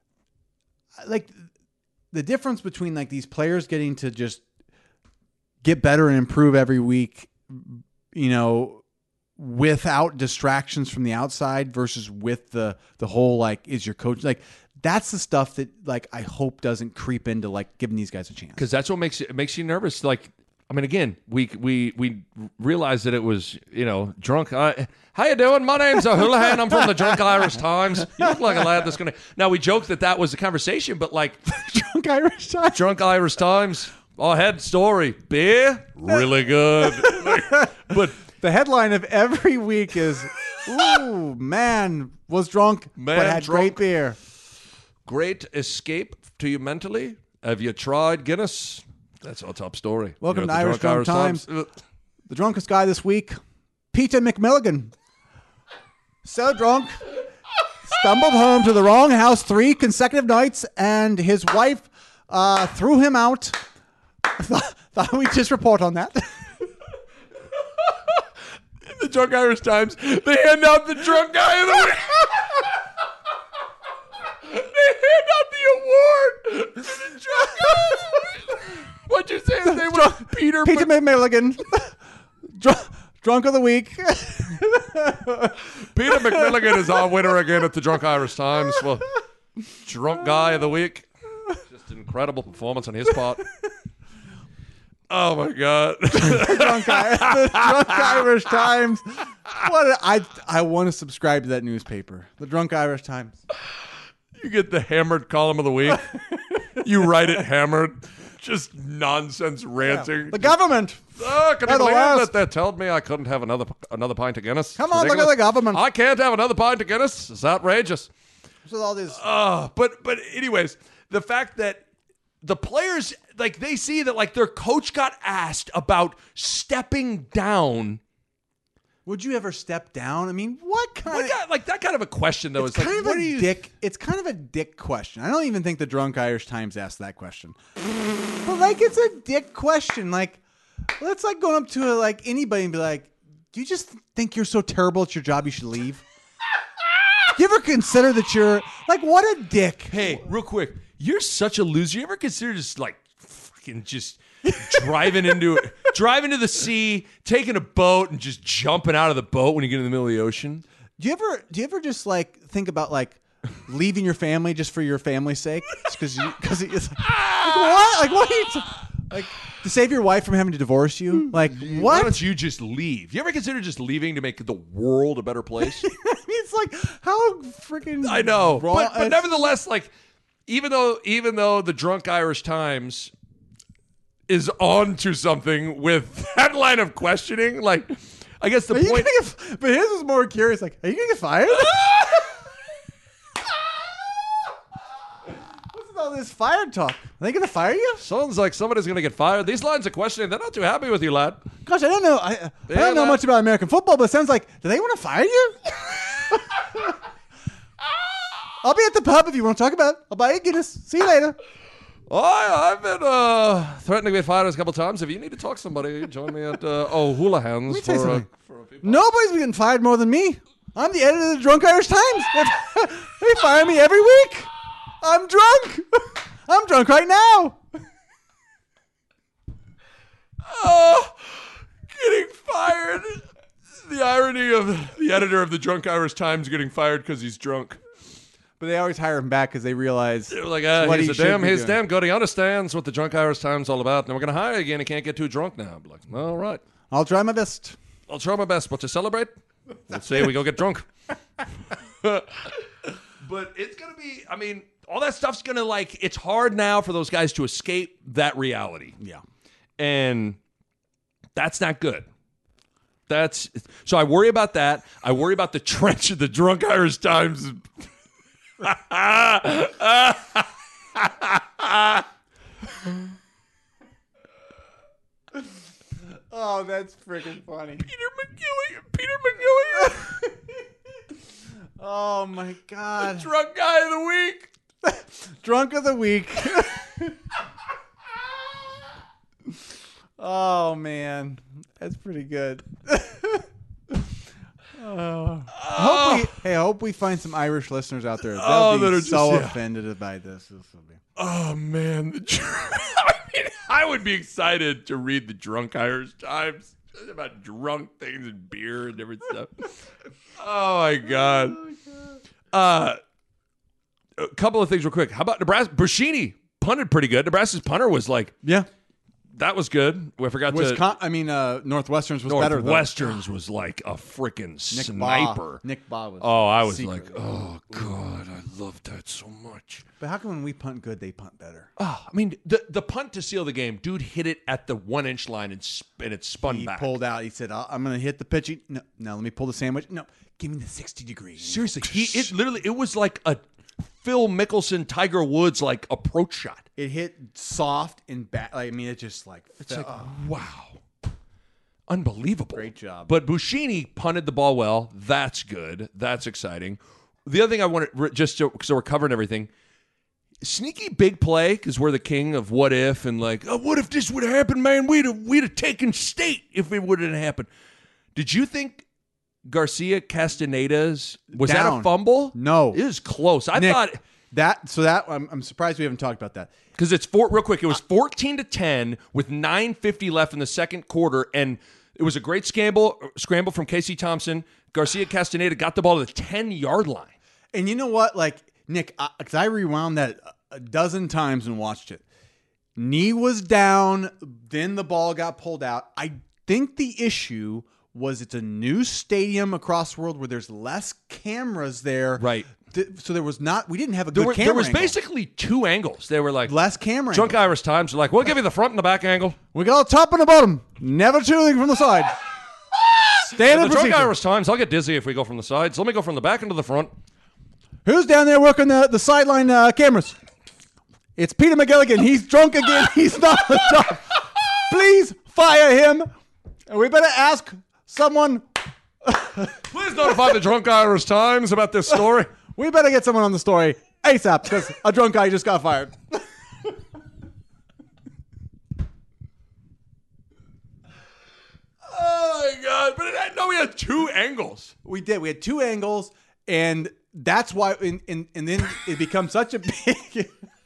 like the difference between like these players getting to just get better and improve every week, you know, without distractions from the outside versus with the the whole like is your coach like that's the stuff that like I hope doesn't creep into like giving these guys a chance. Because that's what makes it, it makes you nervous. Like, I mean, again, we we we realized that it was you know drunk. Uh, how you doing? My name's O'Houlihan. I'm from the Drunk Irish Times. You look like a lad that's gonna. Now we joked that that was the conversation, but like Drunk Irish time. Drunk Irish Times. Oh, head story. Beer, really good. But The headline of every week is, "Ooh, man was drunk, Man but had drunk. great beer." great escape to you mentally. Have you tried Guinness? That's our top story. Welcome You're to at the Irish Drunk Times. Uh, The drunkest guy this week, Peter McMilligan. So drunk, stumbled home to the wrong house three consecutive nights, and his wife uh, threw him out. Thought, thought we'd just report on that. The Drunk Irish Times, they hand out the drunk guy of the week. They hand out the award to the drunk guy of the week. What'd you say his name was? Peter. Peter Mc- McMilligan, drunk, drunk of the week. Peter McMilligan is our winner again at the Drunk Irish Times for Drunk Guy of the Week. Just an incredible performance on his part. Oh my God. drunk, the Drunk Irish Times. What a, I I want to subscribe to that newspaper, the Drunk Irish Times. You get the hammered column of the week. You write it hammered. Just nonsense ranting. The government. Oh, can you They're the believe worst. that they told me I couldn't have another another pint of Guinness? Come It's on, look at ridiculous. the government. I can't have another pint of Guinness. It's outrageous. With all this, Uh, but but anyways, the fact that the players like they see that like their coach got asked about stepping down. would you ever step down? I mean, what kind What of kind- like that kind of a question though it's is kind like of what a are you dick? It's kind of a dick question. I don't even think the Drunk Irish Times asked that question. But like, it's a dick question. Like, that's like going up to a, like anybody and be like, "Do you just think you're so terrible at your job you should leave?" Do you ever consider that you're like what a dick? Hey, real quick, you're such a loser. You ever consider just like fucking just driving into driving to the sea, taking a boat, and just jumping out of the boat when you get in the middle of the ocean? Do you ever do you ever just like think about like leaving your family just for your family's sake? Because you because it's like, like what? Like what? Are you t- like to save your wife from having to divorce you? Like Why what? don't you just leave? You ever consider just leaving to make the world a better place? I mean, it's like how freaking I know, wrong- but, but it's- nevertheless, like even though even though the Drunk Irish Times is on to something with that line of questioning, like I guess the Are you point. gonna get, but his was more curious. Like, are you gonna get fired? What's with all all this fire talk? Are they going to fire you? Sounds like somebody's going to get fired. These lines of questioning, they're not too happy with you, lad. Gosh, I don't know. I, I Yeah, don't know lad. much about American football, but it sounds like, do they want to fire you? I'll be at the pub if you want to talk about it. I'll buy you a Guinness. See you later. Oh, I, I've been uh, threatening to get fired a couple times. If you need to talk to somebody, join me at uh, Oh Houlihan's. Let me tell you for, uh, something. for a few bucks. Nobody's been getting fired more than me. I'm the editor of the Drunk Irish Times. They fire me every week. I'm drunk. I'm drunk right now. Oh, getting fired. The irony of the editor of the Drunk Irish Times getting fired because he's drunk. But they always hire him back because they realize They're like, uh, what he's he a should damn, be he's doing. damn good. He understands what the Drunk Irish Times is all about. And we're going to hire you again. He can't get too drunk now. I'm like, all right. I'll try my best. I'll try my best. But to celebrate, let's say we go get drunk. But it's going to be, I mean, all that stuff's going to like, it's hard now for those guys to escape that reality. Yeah. And that's not good. That's so I worry about that. I worry about the trench of the Drunk Irish Times. Oh, that's freaking funny. Peter McGilligan. Peter McGilligan. Oh my God. Drunk guy of the week. Drunk of the week. Oh man, that's pretty good. Oh. I hope we, hey, I hope we find some Irish listeners out there. They'll Oh, be that are just- so yeah. offended by this. This will be. Oh man, the dr- I mean, I would be excited to read the Drunk Irish Times about drunk things and beer and different stuff. Oh my god. Uh, a couple of things real quick. How about Nebraska? Bushini punted pretty good. Nebraska's punter was like, Yeah. that was good. I forgot to. Wisconsin, I mean, uh, Northwestern's was better. though. Northwesterns was like a freaking Nick sniper. Baugh. Nick Baugh was. Oh, I was secretly- like, oh god, I love that so much. But how come when we punt good, they punt better? Oh, I mean, the the punt to seal the game, dude hit it at the one inch line and sp- and it spun He back. pulled out. He said, "Oh, "I'm going to hit the pitch." No, no, let me pull the sandwich. No, give me the sixty degrees. Seriously, he it literally it was like a Phil Mickelson, Tiger Woods like approach shot. It hit soft and back. Like, I mean, it just like. It's fell- like oh, wow, unbelievable. Great job. But Bushini punted the ball well. That's good. That's exciting. The other thing I wanted, just so, so we're covering everything. Sneaky big play because we're the king of what if and like, oh, what if this would have happened, man? We'd have we'd have taken state if it would have happened. Did you think Garcia Castaneda's was that Down. a fumble? No. It was close. I Nick, thought that. So that I'm, I'm surprised we haven't talked about that. because it's four real quick. It was fourteen to ten with nine fifty left in the second quarter, and it was a great scramble scramble from Casey Thompson. Garcia Castaneda got the ball to the ten yard line. And you know what? Like, Nick, because I, I rewound that a dozen times and watched it. Knee was down, then the ball got pulled out. I think the issue was it's a new stadium across the world where there's less cameras there. Right. Th- So there was not, we didn't have a There, good were, camera there was angle. basically two angles. They were like less camera Drunk angle. Irish Times. They're like, we'll give you the front and the back angle. We got a top and a bottom. Never shooting from the side. The Standard Drunk procedure. Irish Times. I'll get dizzy if we go from the sides. Let me go from the back into the front. Who's down there working the, the sideline uh, cameras? It's Peter McGilligan. He's drunk again. He's not on the top. Please fire him. And we better ask someone. Please notify the Drunk Irish Times about this story. We better get someone on the story ASAP because a drunk guy just got fired. Oh my god! But I know we had two angles. We did. We had two angles, and that's why. And, and, and then it becomes such a big.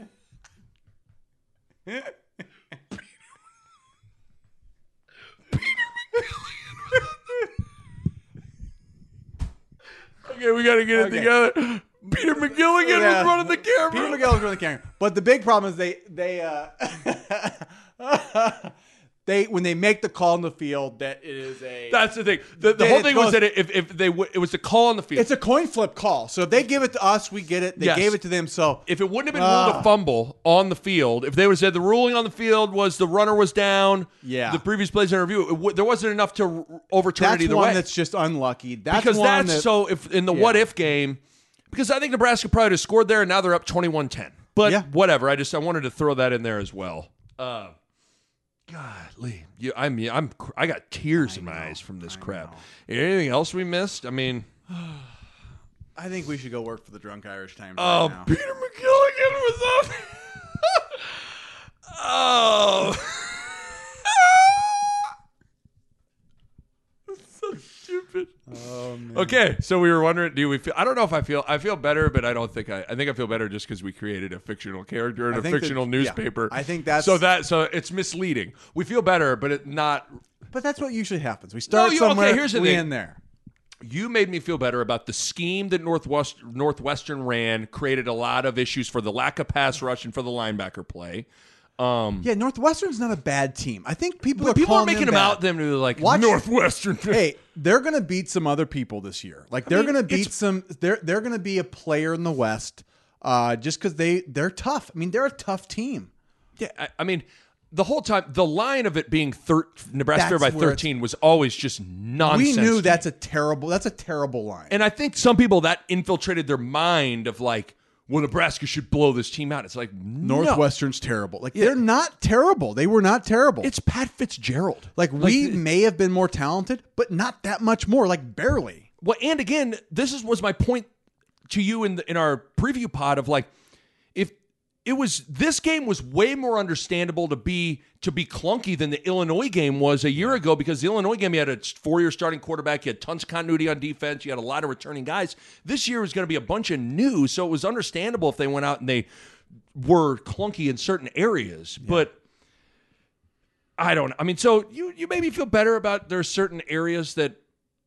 Okay, we got to get it Okay. together. Peter McGilligan Yeah. was running the camera. Peter McGilligan's running the camera. But the big problem is they they uh they when they make the call in the field that it is a That's the thing. The, the Then whole it thing was goes- that if if they w- it was the call on the field. it's a coin flip call. So if they give it to us, we get it. They Yes. gave it to them. So if it wouldn't have been ruled Ah. a fumble on the field, if they would have said the ruling on the field was the runner was down, Yeah. the previous plays in review, it w- there wasn't enough to r- overturn that's it either one way. that's just unlucky. That's because one that's that, so if in the Yeah. what if game, because I think Nebraska probably would have scored there and now they're up twenty-one ten. But Yeah. whatever. I just I wanted to throw that in there as well. Uh, Golly, you, I'm I'm I got tears I in my know, eyes from this I crap. know. Anything else we missed? I mean, I think we should go work for the Drunk Irish Times oh, right now. Peter McGilligan was up. Oh, so stupid. Oh, man. Okay, so we were wondering, do we feel? I don't know if I feel. I feel better, but I don't think I. I think I feel better just because we created a fictional character in I a think that- fictional yeah, newspaper. I think that's- so that so it's misleading. We feel better, but it not. But that's what usually happens. We start you- okay, somewhere, here's the we thing. end there. You made me feel better about the scheme that Northwest, Northwestern ran, created a lot of issues for the lack of pass rush and for the linebacker play. Um, Yeah, Northwestern's not a bad team. I think people are people are calling making them them bad. out them to like Watch- Northwestern. Hey, they're going to beat some other people this year. Like they're mean, going to beat it's- some. They're they're going to be a player in the West, uh, just because they they're tough. I mean, they're a tough team. Yeah, I, I mean, the whole time, the line of it being thir- Nebraska That's by where it's- thirteen was always just nonsense. We knew to that's me. a terrible. That's a terrible line. And I think some people that infiltrated their mind of like, well, Nebraska should blow this team out. It's like, no. Northwestern's terrible. Like they're not terrible. They were not terrible. It's Pat Fitzgerald. like we Like, may have been more talented, but not that much more. Like barely. Well, and again, this is was my point to you in the, in our preview pod of like, if it was this game was way more understandable to be to be clunky than the Illinois game was a year ago, because the Illinois game, you had a four-year starting quarterback, you had tons of continuity on defense, you had a lot of returning guys. This year was going to be a bunch of new, so it was understandable if they went out and they were clunky in certain areas, but. I don't know. I mean, so you you maybe feel better about there's certain areas that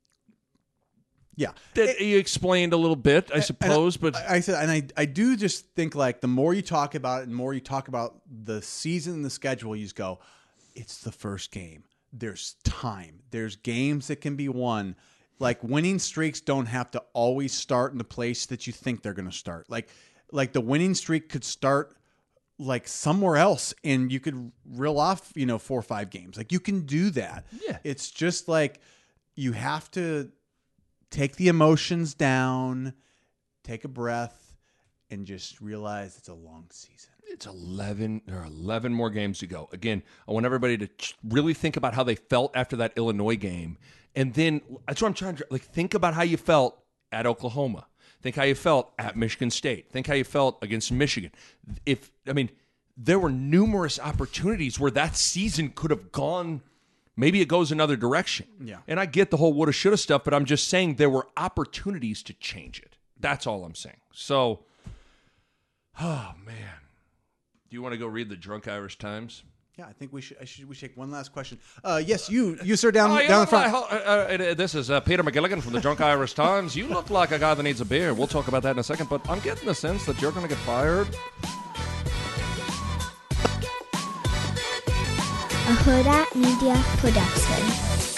Yeah. that you explained a little bit, I suppose, And I, but I I said, and I, I do just think like the more you talk about it, and the more you talk about the season and the schedule, you just go, it's the first game. There's time. There's games that can be won. Like winning streaks don't have to always start in the place that you think they're going to start. Like, like the winning streak could start like somewhere else, and you could reel off, you know, four or five games. Like you can do that. Yeah. It's just like you have to take the emotions down, take a breath, and just realize it's a long season. it's eleven or eleven more games to go. Again, I want everybody to ch- really think about how they felt after that Illinois game. And then that's what I'm trying to like think about how you felt at Oklahoma. Think how you felt at Michigan State. Think how you felt against Michigan. If I mean, there were numerous opportunities where that season could have gone. Maybe it goes another direction. Yeah. And I get the whole woulda, shoulda stuff, but I'm just saying there were opportunities to change it. That's all I'm saying. So, oh, man. Do you want to go read the Drunk Irish Times? Yeah, I think we should. I should. We should take one last question. Uh, yes, you, you sir, down Oh, yeah, down the front. uh, uh, uh, this is uh, Peter McGilligan from the Drunk Irish Times. You look like a guy that needs a beer. We'll talk about that in a second, but I'm getting the sense that you're going to get fired. A Huda Media Production.